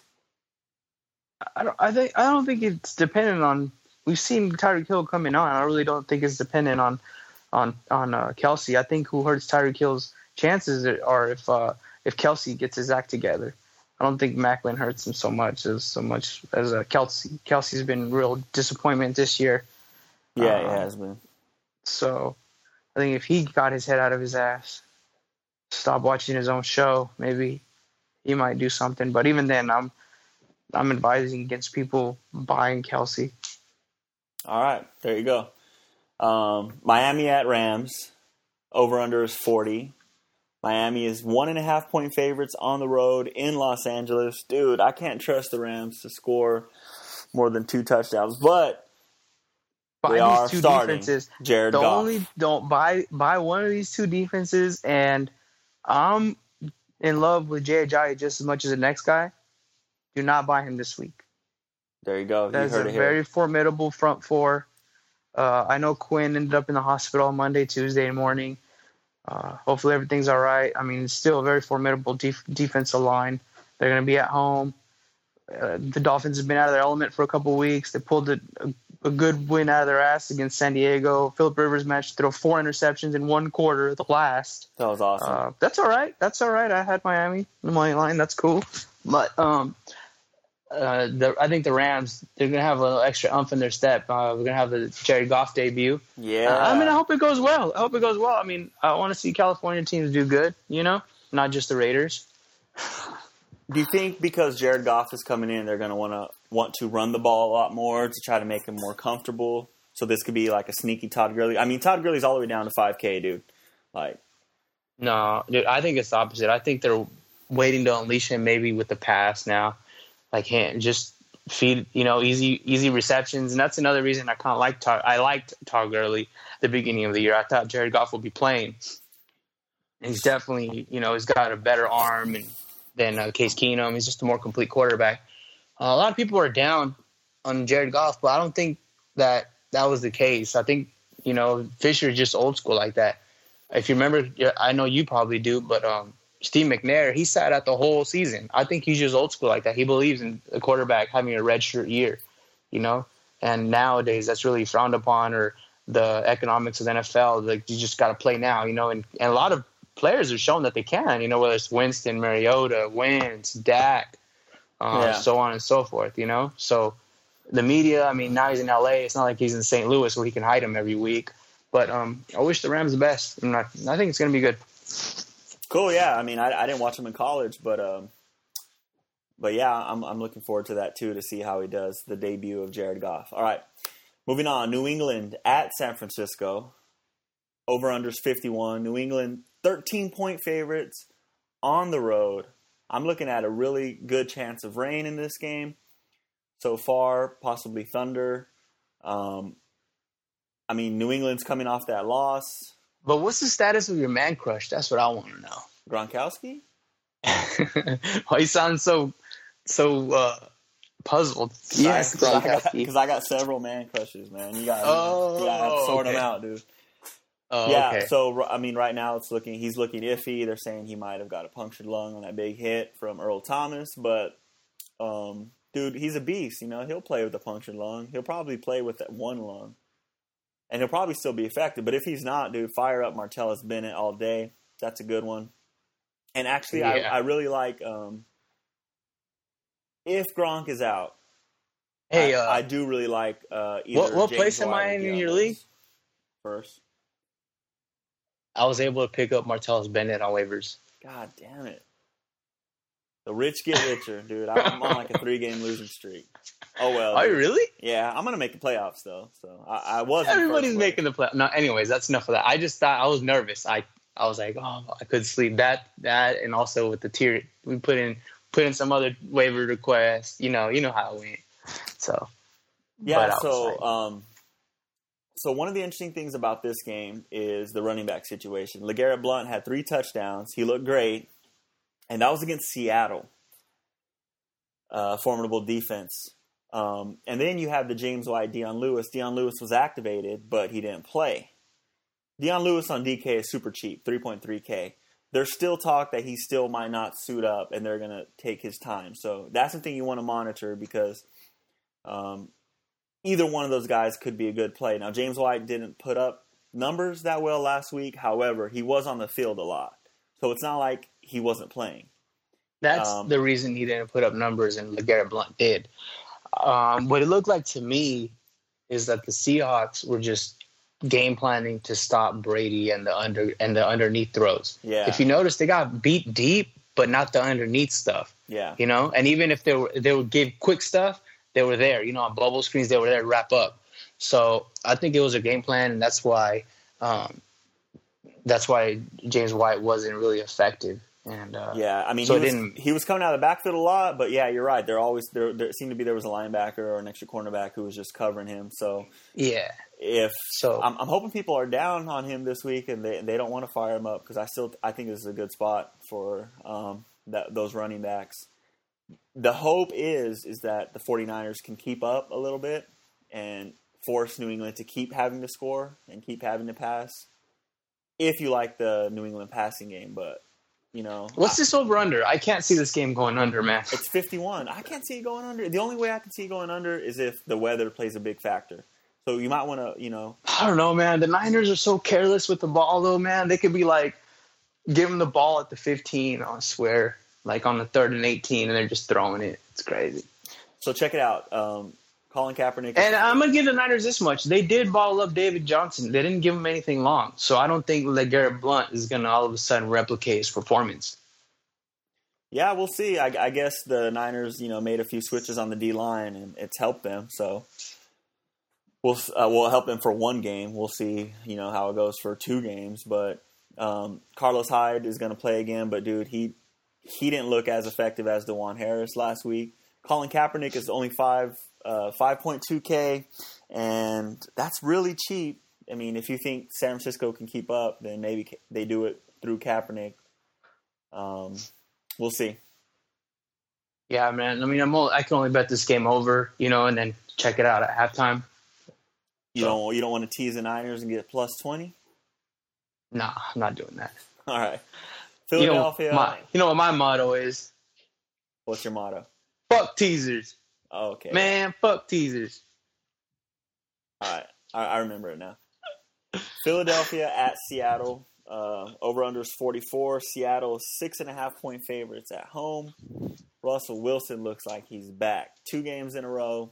I don't. I think. I don't think it's dependent on. We've seen Tyreek Hill coming on. I really don't think it's dependent on, on on uh, Kelsey. I think who hurts Tyreek Hill's chances are if uh, if Kelsey gets his act together. I don't think Maclin hurts him so much as so much as uh, Kelsey. Kelsey's been a real disappointment this year. Yeah, uh, it has been. So, I think if he got his head out of his ass, stop watching his own show, maybe he might do something. But even then, I'm I'm advising against people buying Kelsey. All right, there you go. Um, Miami at Rams. Over under is forty. Miami is one and a half point favorites on the road in Los Angeles. Dude, I can't trust the Rams to score more than two touchdowns, but buy they are two starting defenses. Jared the Goff. Only don't buy buy one of these two defenses, and I'm in love with Jay Ajayi just as much as the next guy. Do not buy him this week. There you go. You That's heard a it here. very formidable front four. Uh, I know Quinn ended up in the hospital on Monday, Tuesday morning. Uh, hopefully everything's all right. I mean, it's still a very formidable def- defensive line. They're going to be at home. Uh, the Dolphins have been out of their element for a couple weeks. They pulled a, a, a good win out of their ass against San Diego. Phillip Rivers managed to throw four interceptions in one quarter, the last. That was awesome. Uh, that's all right. That's all right. I had Miami in the money line. That's cool. But um, uh, the, I think the Rams, they're going to have a little extra umph in their step. Uh, we're going to have the Jared Goff debut. Yeah. Uh, I mean, I hope it goes well. I hope it goes well. I mean, I want to see California teams do good, you know, not just the Raiders. Do you think because Jared Goff is coming in, they're going to want to want to run the ball a lot more to try to make him more comfortable? So this could be like a sneaky Todd Gurley. I mean, Todd Gurley's all the way down to five K, dude. Like, no, dude, I think it's the opposite. I think they're waiting to unleash him maybe with the pass now. Like, just feed, you know, easy easy receptions. And that's another reason I kind of like Todd. I liked Todd Gurley at the beginning of the year. I thought Jared Goff would be playing. And he's definitely, you know, he's got a better arm and, than uh, Case Keenum. He's just a more complete quarterback. Uh, a lot of people are down on Jared Goff, but I don't think that that was the case. I think, you know, Fisher is just old school like that. If you remember, I know you probably do, but um, Steve McNair, he sat out the whole season. I think he's just old school like that. He believes in a quarterback having a redshirt year, you know? And nowadays that's really frowned upon, or the economics of the N F L. Like, you just got to play now, you know? And, and a lot of players have shown that they can, you know, whether it's Winston, Mariota, Wentz, Dak, uh, yeah. so on and so forth, you know? So the media, I mean, now he's in L A. It's not like he's in Saint Louis where he can hide him every week. But um, I wish the Rams the best. And I, I think it's going to be good. Cool, yeah. I mean, I, I didn't watch him in college, but um, but yeah, I'm I'm looking forward to that too to see how he does the debut of Jared Goff. All right, moving on. New England at San Francisco. Over unders fifty-one. New England thirteen point favorites on the road. I'm looking at a really good chance of rain in this game so far, possibly thunder. Um, I mean, New England's coming off that loss. But what's the status of your man crush? That's what I want to know. Gronkowski? Why you sound so so uh, puzzled? Yes, Because I, Gronkowski. got, I got several man crushes, man. You got Oh, you got to sort okay. them out, dude. Oh, yeah, okay. so, I mean, right now it's looking he's looking iffy. They're saying he might have got a punctured lung on that big hit from Earl Thomas. But, um, dude, he's a beast. You know, he'll play with a punctured lung. He'll probably play with that one lung. And he'll probably still be effective. But if he's not, dude, fire up Martellus Bennett all day. That's a good one. And actually, Yeah. I, I really like um, if Gronk is out, Hey, I, uh, I do really like uh, either what what James place am White I or in in Deion your Lewis league? First. I was able to pick up Martellus Bennett on waivers. God damn it. The rich get richer, dude. I'm on like a three-game losing streak. Oh, well. Are you dude. really? Yeah, I'm going to make the playoffs, though. So I, I was in Everybody's first place. making the play. No, anyways, that's enough of that. I just thought I was nervous. I I was like, oh, I could sleep. That that and also with the tier, we put in put in some other waiver requests. You know, you know how it went. So Yeah, but I was so like- um, so one of the interesting things about this game is the running back situation. LeGarrette Blount had three touchdowns. He looked great, and that was against Seattle. Uh, formidable defense. Um, and then you have the James White, Deion Lewis. Deion Lewis was activated, but he didn't play. Deion Lewis on D K is super cheap, three point three K. There's still talk that he still might not suit up, and they're going to take his time. So that's the thing you want to monitor because um, either one of those guys could be a good play. Now, James White didn't put up numbers that well last week. However, he was on the field a lot. So it's not like he wasn't playing. that's um, the reason he didn't put up numbers, and LeGarrette Blount did. Um, what it looked like to me is that the Seahawks were just game planning to stop Brady and the under and the underneath throws. Yeah. If you notice, they got beat deep, but not the underneath stuff. Yeah. You know, and even if they were they would give quick stuff, they were there. You know, on bubble screens, they were there to wrap up. So I think it was a game plan, and that's why um, that's why James White wasn't really effective. And uh, Yeah, I mean, so he, it was, didn't- he was coming out of the backfield a lot, but yeah, you're right. There always there, there seemed to be there was a linebacker or an extra cornerback who was just covering him. So yeah. if So I'm, I'm hoping people are down on him this week and they they don't want to fire him up because I still I think this is a good spot for um, that those running backs. The hope is is that the 49ers can keep up a little bit and force New England to keep having to score and keep having to pass. If you like the New England passing game, but you know, what's this over under? I can't see this game going under, man. it's fifty-one. I can't see it going under. The only way I can see it going under is if the weather plays a big factor. So you might want to, you know. I don't know, man. The Niners are so careless with the ball, though, man. They could be like, give them the ball at the fifteen, I swear, like on the third and eighteen, and they're just throwing it. It's crazy. So check it out. Um, Colin Kaepernick. And I'm going to give the Niners this much. They did ball up David Johnson. They didn't give him anything long. So I don't think LeGarrette Blount is going to all of a sudden replicate his performance. Yeah, we'll see. I, I guess the Niners, you know, made a few switches on the D line, and it's helped them. So we'll uh, we'll help them for one game. We'll see, you know, how it goes for two games. But um, Carlos Hyde is going to play again. But dude, he he didn't look as effective as DeJuan Harris last week. Colin Kaepernick is only five uh, five point two K, and that's really cheap. I mean, if you think San Francisco can keep up, then maybe they do it through Kaepernick. Um, we'll see. Yeah, man. I mean, I'm only, I can only bet this game over, you know, and then check it out at halftime. You don't you don't want to tease the Niners and get plus twenty? Nah, I'm not doing that. All right. You know, Philadelphia. my, you know what my motto is? What's your motto? Fuck teasers. Oh, okay. Man, fuck teasers. All right. I, I remember it now. Philadelphia at Seattle. Uh, over under is forty-four. Seattle six and a half point favorites at home. Russell Wilson looks like he's back. Two games in a row.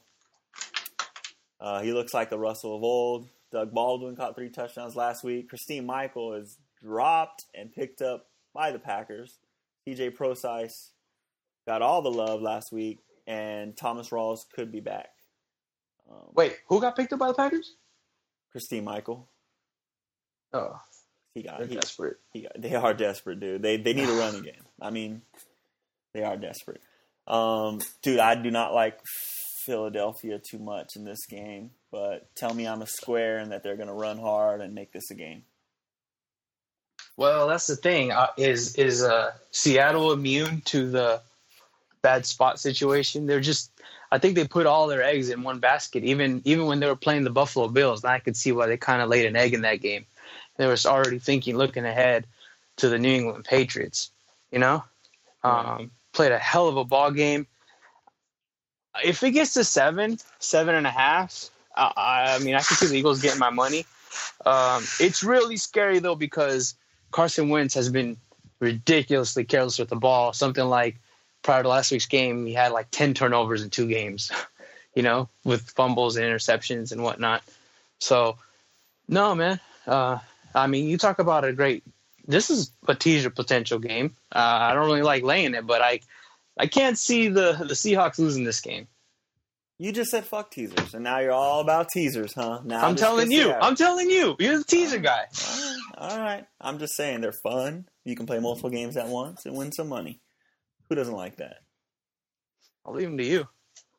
Uh, he looks like the Russell of old. Doug Baldwin caught three touchdowns last week. Christine Michael is dropped and picked up by the Packers. T J Procise got all the love last week, and Thomas Rawls could be back. Um, Wait, who got picked up by the Packers? Christine Michael. Oh, he got they're he, desperate. He got, they are desperate, dude. They they need a running game. I mean, they are desperate. Um, dude, I do not like Philadelphia too much in this game, but tell me I'm a square and that they're going to run hard and make this a game. Well, that's the thing. Uh, is is uh, Seattle immune to the bad spot situation? They're just, I think they put all their eggs in one basket. Even even when they were playing the Buffalo Bills, and I could see why they kind of laid an egg in that game. They were already thinking, looking ahead to the New England Patriots. You know, um, played a hell of a ball game. If it gets to seven, seven and a half, I, I mean, I can see the Eagles getting my money. Um, it's really scary though because Carson Wentz has been ridiculously careless with the ball. Something like prior to last week's game, he had like ten turnovers in two games, you know, with fumbles and interceptions and whatnot. So, no, man. Uh, I mean, you talk about a great – this is a teaser potential game. Uh, I don't really like laying it, but I I can't see the, the Seahawks losing this game. You just said fuck teasers, and now you're all about teasers, huh? Now I'm telling you. I'm telling you. You're the teaser guy. All right. All right. I'm just saying they're fun. You can play multiple games at once and win some money. Who doesn't like that? I'll leave them to you.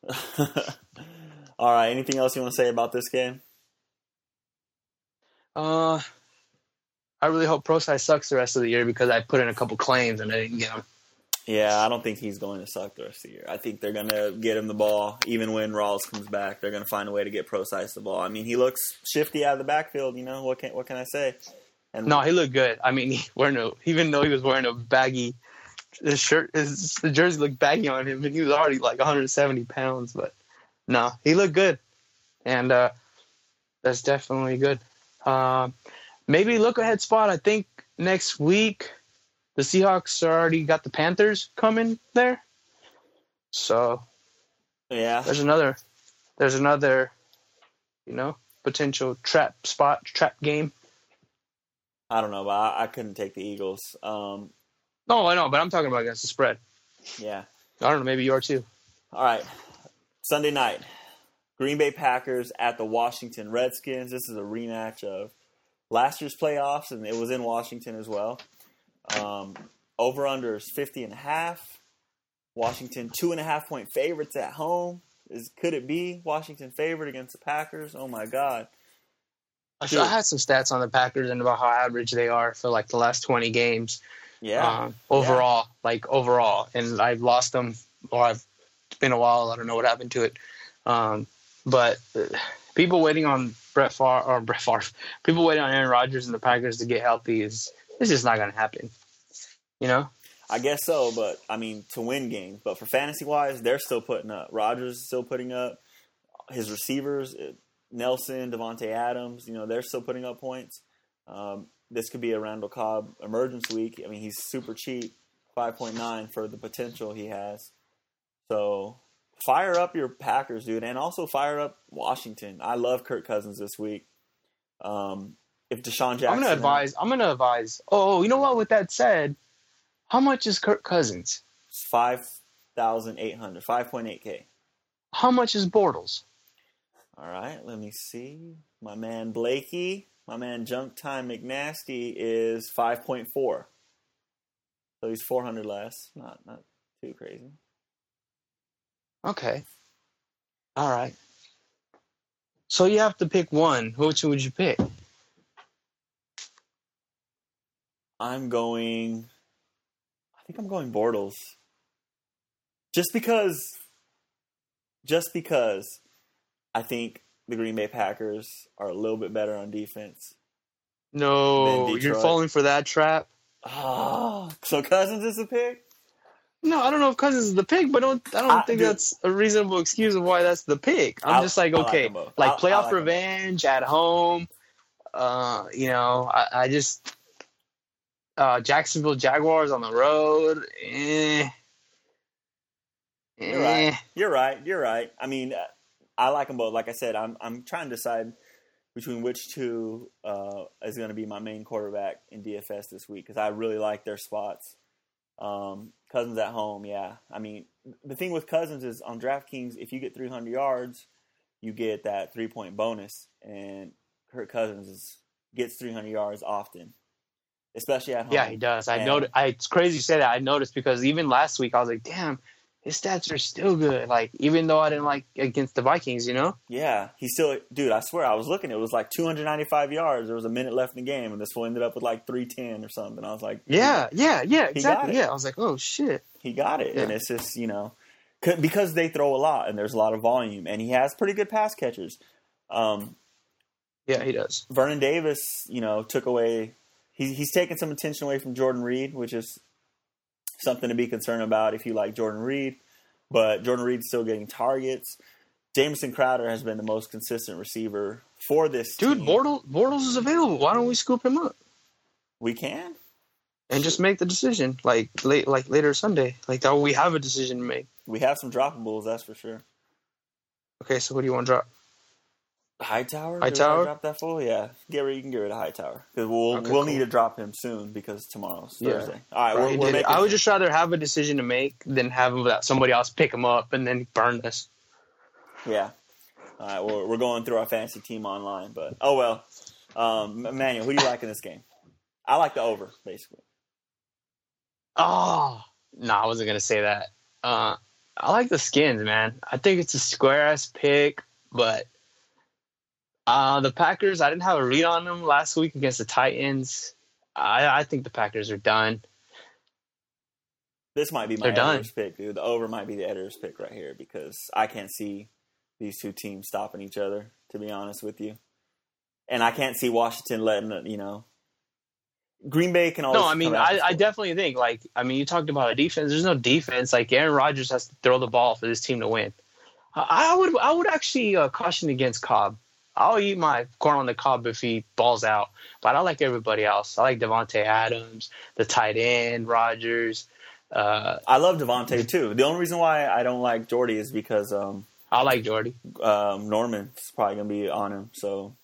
All right. Anything else you want to say about this game? Uh, I really hope Procise sucks the rest of the year because I put in a couple claims and I didn't get them. Yeah, I don't think he's going to suck the rest of the year. I think they're going to get him the ball. Even when Rawls comes back, they're going to find a way to get Procise the ball. I mean, he looks shifty out of the backfield. You know, what can what can I say? And no, he looked good. I mean, he wearing a, even though he was wearing a baggy his shirt, his the jersey looked baggy on him, and he was already like one hundred seventy pounds. But no, he looked good, and uh, that's definitely good. Um, maybe look ahead spot. I think next week. The Seahawks already got the Panthers coming there, so yeah, there's another, there's another, you know, potential trap spot, trap game. I don't know, but I, I couldn't take the Eagles. Um, no, I know, but I'm talking about against the spread. Yeah, I don't know, maybe you are too. All right, Sunday night, Green Bay Packers at the Washington Redskins. This is a rematch of last year's playoffs, and it was in Washington as well. Um, over under is fifty and a half. Washington two and a half point favorites at home. Is could it be Washington favored against the Packers? Oh my God! Dude. I had some stats on the Packers and about how average they are for like the last twenty games. Yeah. Um, overall, yeah. like overall, and I've lost them, or I've it's been a while. I don't know what happened to it. Um, but uh, people waiting on Brett Favre or Brett Favre, people waiting on Aaron Rodgers and the Packers to get healthy is. It's just not going to happen, you know? I guess so, but, I mean, to win games. But for fantasy-wise, they're still putting up. Rodgers is still putting up. His receivers, Nelson, Devontae Adams, you know, they're still putting up points. Um, this could be a Randall Cobb emergence week. I mean, he's super cheap, five point nine for the potential he has. So fire up your Packers, dude, and also fire up Washington. I love Kirk Cousins this week. Um If Deshaun Jackson, I'm gonna advise. I'm gonna advise. Oh, you know what? With that said, how much is Kirk Cousins? Five thousand eight hundred, five point eight k. How much is Bortles? All right, let me see. My man Blakey, my man Junk Time McNasty is five point four. So he's four hundred less. Not not too crazy. Okay. All right. So you have to pick one. Which would you pick? I'm going, I think I'm going Bortles. Just because, just because I think the Green Bay Packers are a little bit better on defense. No, you're falling for that trap. Oh, so Cousins is the pick? No, I don't know if Cousins is the pick, but I don't, I don't I, think dude, that's a reasonable excuse of why that's the pick. I'm I, just like, okay, I like, like I, playoff I like revenge at home. Uh, you know, I, I just... Uh, Jacksonville Jaguars on the road. Eh. You're right. You're right. You're right. I mean, I like them both. Like I said, I'm I'm trying to decide between which two uh, is going to be my main quarterback in D F S this week because I really like their spots. Um, Cousins at home, yeah. I mean, the thing with Cousins is on DraftKings, if you get three hundred yards, you get that three-point bonus, and Kirk Cousins is, gets three hundred yards often, especially at home. Yeah, he does. I and, noticed. I, it's crazy you say that. I noticed because even last week I was like, damn, his stats are still good. Like, even though I didn't like against the Vikings, you know? Yeah, he still, dude, I swear, I was looking, it was like two hundred ninety-five yards. There was a minute left in the game, and this one ended up with like three ten or something. I was like, yeah, yeah, yeah, exactly. it. Yeah, I was like, oh, shit. He got it. Yeah. And it's just, you know, because they throw a lot and there's a lot of volume, and he has pretty good pass catchers. Um, yeah, he does. Vernon Davis, you know, took away, he, he's taken some attention away from Jordan Reed, which is something to be concerned about if you like Jordan Reed. But Jordan Reed's still getting targets. Jamison Crowder has been the most consistent receiver for this Dude, team. Bortles, Bortles is available. Why don't we scoop him up? We can? And just make the decision, like late, like later Sunday. Like that, we have a decision to make. We have some droppables, that's for sure. Okay, so what do you want to drop? Hightower? Hightower? Did I drop that full? Yeah. Get rid, you can get rid of Hightower. Because we'll, Okay, we'll cool. need to drop him soon because tomorrow's Yeah. Thursday. All right, Right, we're, he we're did it. making, I would just rather have a decision to make than have somebody else pick him up and then burn us. Yeah. All right, we're, we're going through our fantasy team online. But, oh, well. Um, Emmanuel, who do you like in this game? I like the over, basically. Oh, no, I wasn't going to say that. Uh, I like the Skins, man. I think it's a square-ass pick, but uh, the Packers, I didn't have a read on them last week against the Titans. I, I think the Packers are done. This might be my They're done. editor's pick, dude. The over might be the editor's pick right here because I can't see these two teams stopping each other, to be honest with you. And I can't see Washington letting, you know, Green Bay can always. No, I mean, come out I, and I score. definitely think, like, I mean, you talked about a defense. There's no defense. Like, Aaron Rodgers has to throw the ball for this team to win. I, I would I would actually uh, caution against Cobb. I'll eat my corn on the cob if he balls out. But I like everybody else. I like Devontae Adams, the tight end, Rodgers. Uh, I love Devontae, too. The only reason why I don't like Jordy is because um, I like Jordy. um, Norman's probably going to be on him. So,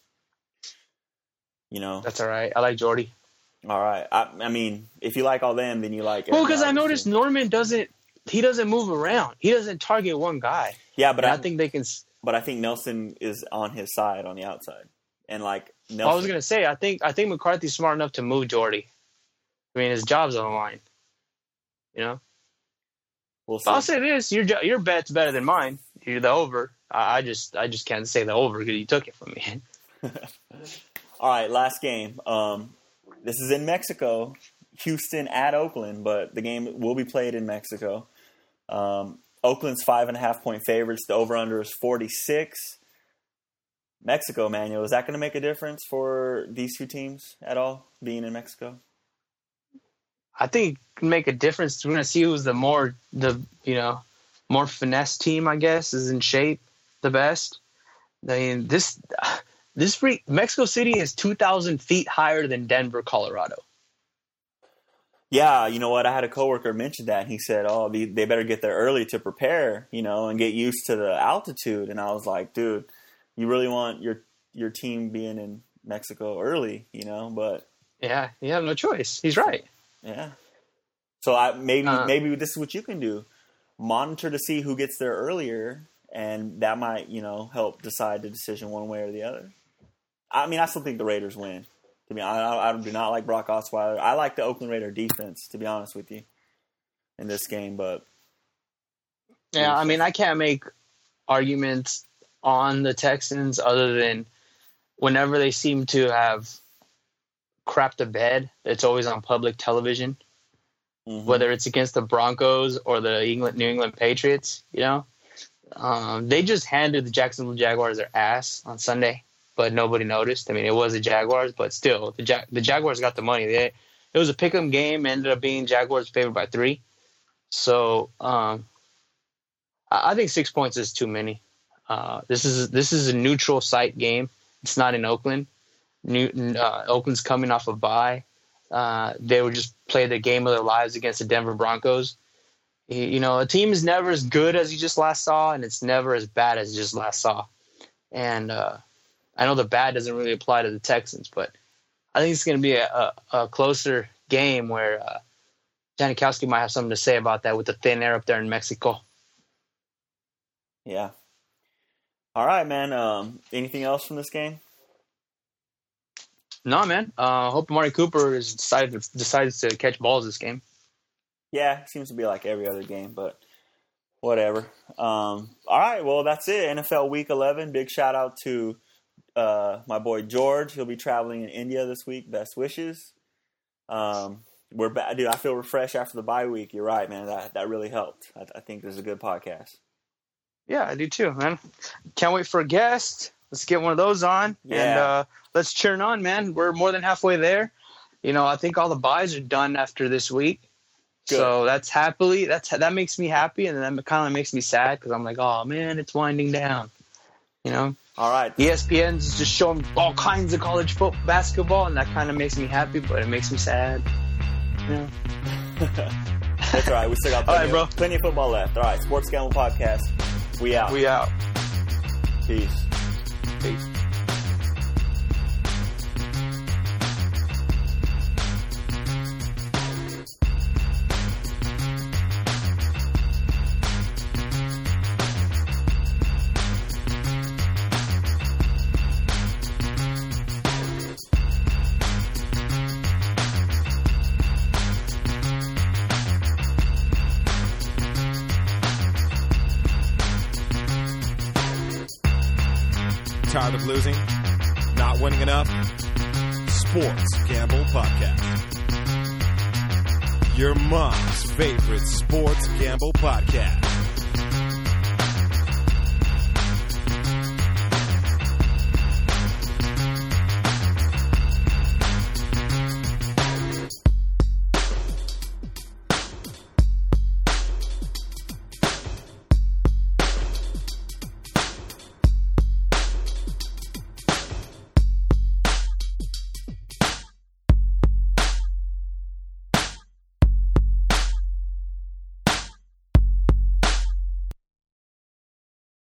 you know. That's all right. I like Jordy. All right. I, I mean, if you like all them, then you like Well, Aaron because I Rodgers, noticed too. Norman doesn't – he doesn't move around. He doesn't target one guy. Yeah, but And I, I think they can – but I think Nelson is on his side on the outside. And, like, Nelson. I was gonna say, I think I think McCarthy's smart enough to move Jordy. I mean, his job's on the line. You know. We'll see. I'll say this: your jo- your bet's better than mine. You're the over. I, I just I just can't say the over because you took it from me. All right, last game. Um, this is in Mexico, Houston at Oakland, but the game will be played in Mexico. Um, Oakland's five and a half point favorites. The over under is forty-six. Mexico, Manuel, is that going to make a difference for these two teams at all, being in Mexico? I think it can make a difference. We're gonna see who's the more the you know more finesse team. I guess is in shape the best. I mean this this free, Mexico City is two thousand feet higher than Denver, Colorado. Yeah, you know what? I had a coworker mention that, and he said, "Oh, they, they better get there early to prepare, you know, and get used to the altitude." And I was like, "Dude, you really want your your team being in Mexico early, you know?" But Yeah, you have no choice. He's right. yeah. So I maybe Uh, maybe this is what you can do: monitor to see who gets there earlier, and that might you know help decide the decision one way or the other. I mean, I still think the Raiders win. To be honest, I, I do not like Brock Osweiler. I like the Oakland Raider defense, to be honest with you, in this game. But Yeah, I mean, I can't make arguments on the Texans other than whenever they seem to have crapped the bed, it's always on public television, mhm. whether it's against the Broncos or the England, New England Patriots, you know. Um, they just handed the Jacksonville Jaguars their ass on Sunday, but nobody noticed. I mean, it was the Jaguars, but still, the Jag- the Jaguars got the money. They, it was a pick'em game, ended up being Jaguars favored by three. So um, I, I think six points is too many. Uh, this is this is a neutral site game. It's not in Oakland. New, uh, Oakland's coming off a bye. Uh, they would just play the game of their lives against the Denver Broncos. You, you know, a team is never as good as you just last saw, and it's never as bad as you just last saw. And uh, I know the bad doesn't really apply to the Texans, but I think it's going to be a, a, a closer game where uh, Janikowski might have something to say about that with the thin air up there in Mexico. Yeah. All right, man. Um, anything else from this game? No, man. I uh, hope Amari Cooper is decided decides to catch balls this game. Yeah, it seems to be like every other game, but whatever. Um, all right, well, that's it. N F L Week eleven. Big shout out to uh, my boy George. He'll be traveling in India this week. Best wishes. Um, we're back, dude. I feel refreshed after the bye week. You're right, man. That that really helped. I, I think this is a good podcast. Yeah, I do too, man. Can't wait for a guest. Let's get one of those on, yeah. and uh, let's churn on, man. We're more than halfway there. You know, I think all the buys are done after this week. Good. So that's happily that's that makes me happy, and then that kind of makes me sad because I'm like, oh man, it's winding down. You know. All right. E S P N's just showing all kinds of college football, basketball, and that kind of makes me happy, but it makes me sad. Yeah. That's all right. We still got plenty, all right, bro. Of, plenty of football left. All right, Sports Gamble Podcast. We out. We out. Peace. Peace. Tired of losing? Not winning enough? Sports Gamble Podcast. Your mom's favorite sports gamble podcast.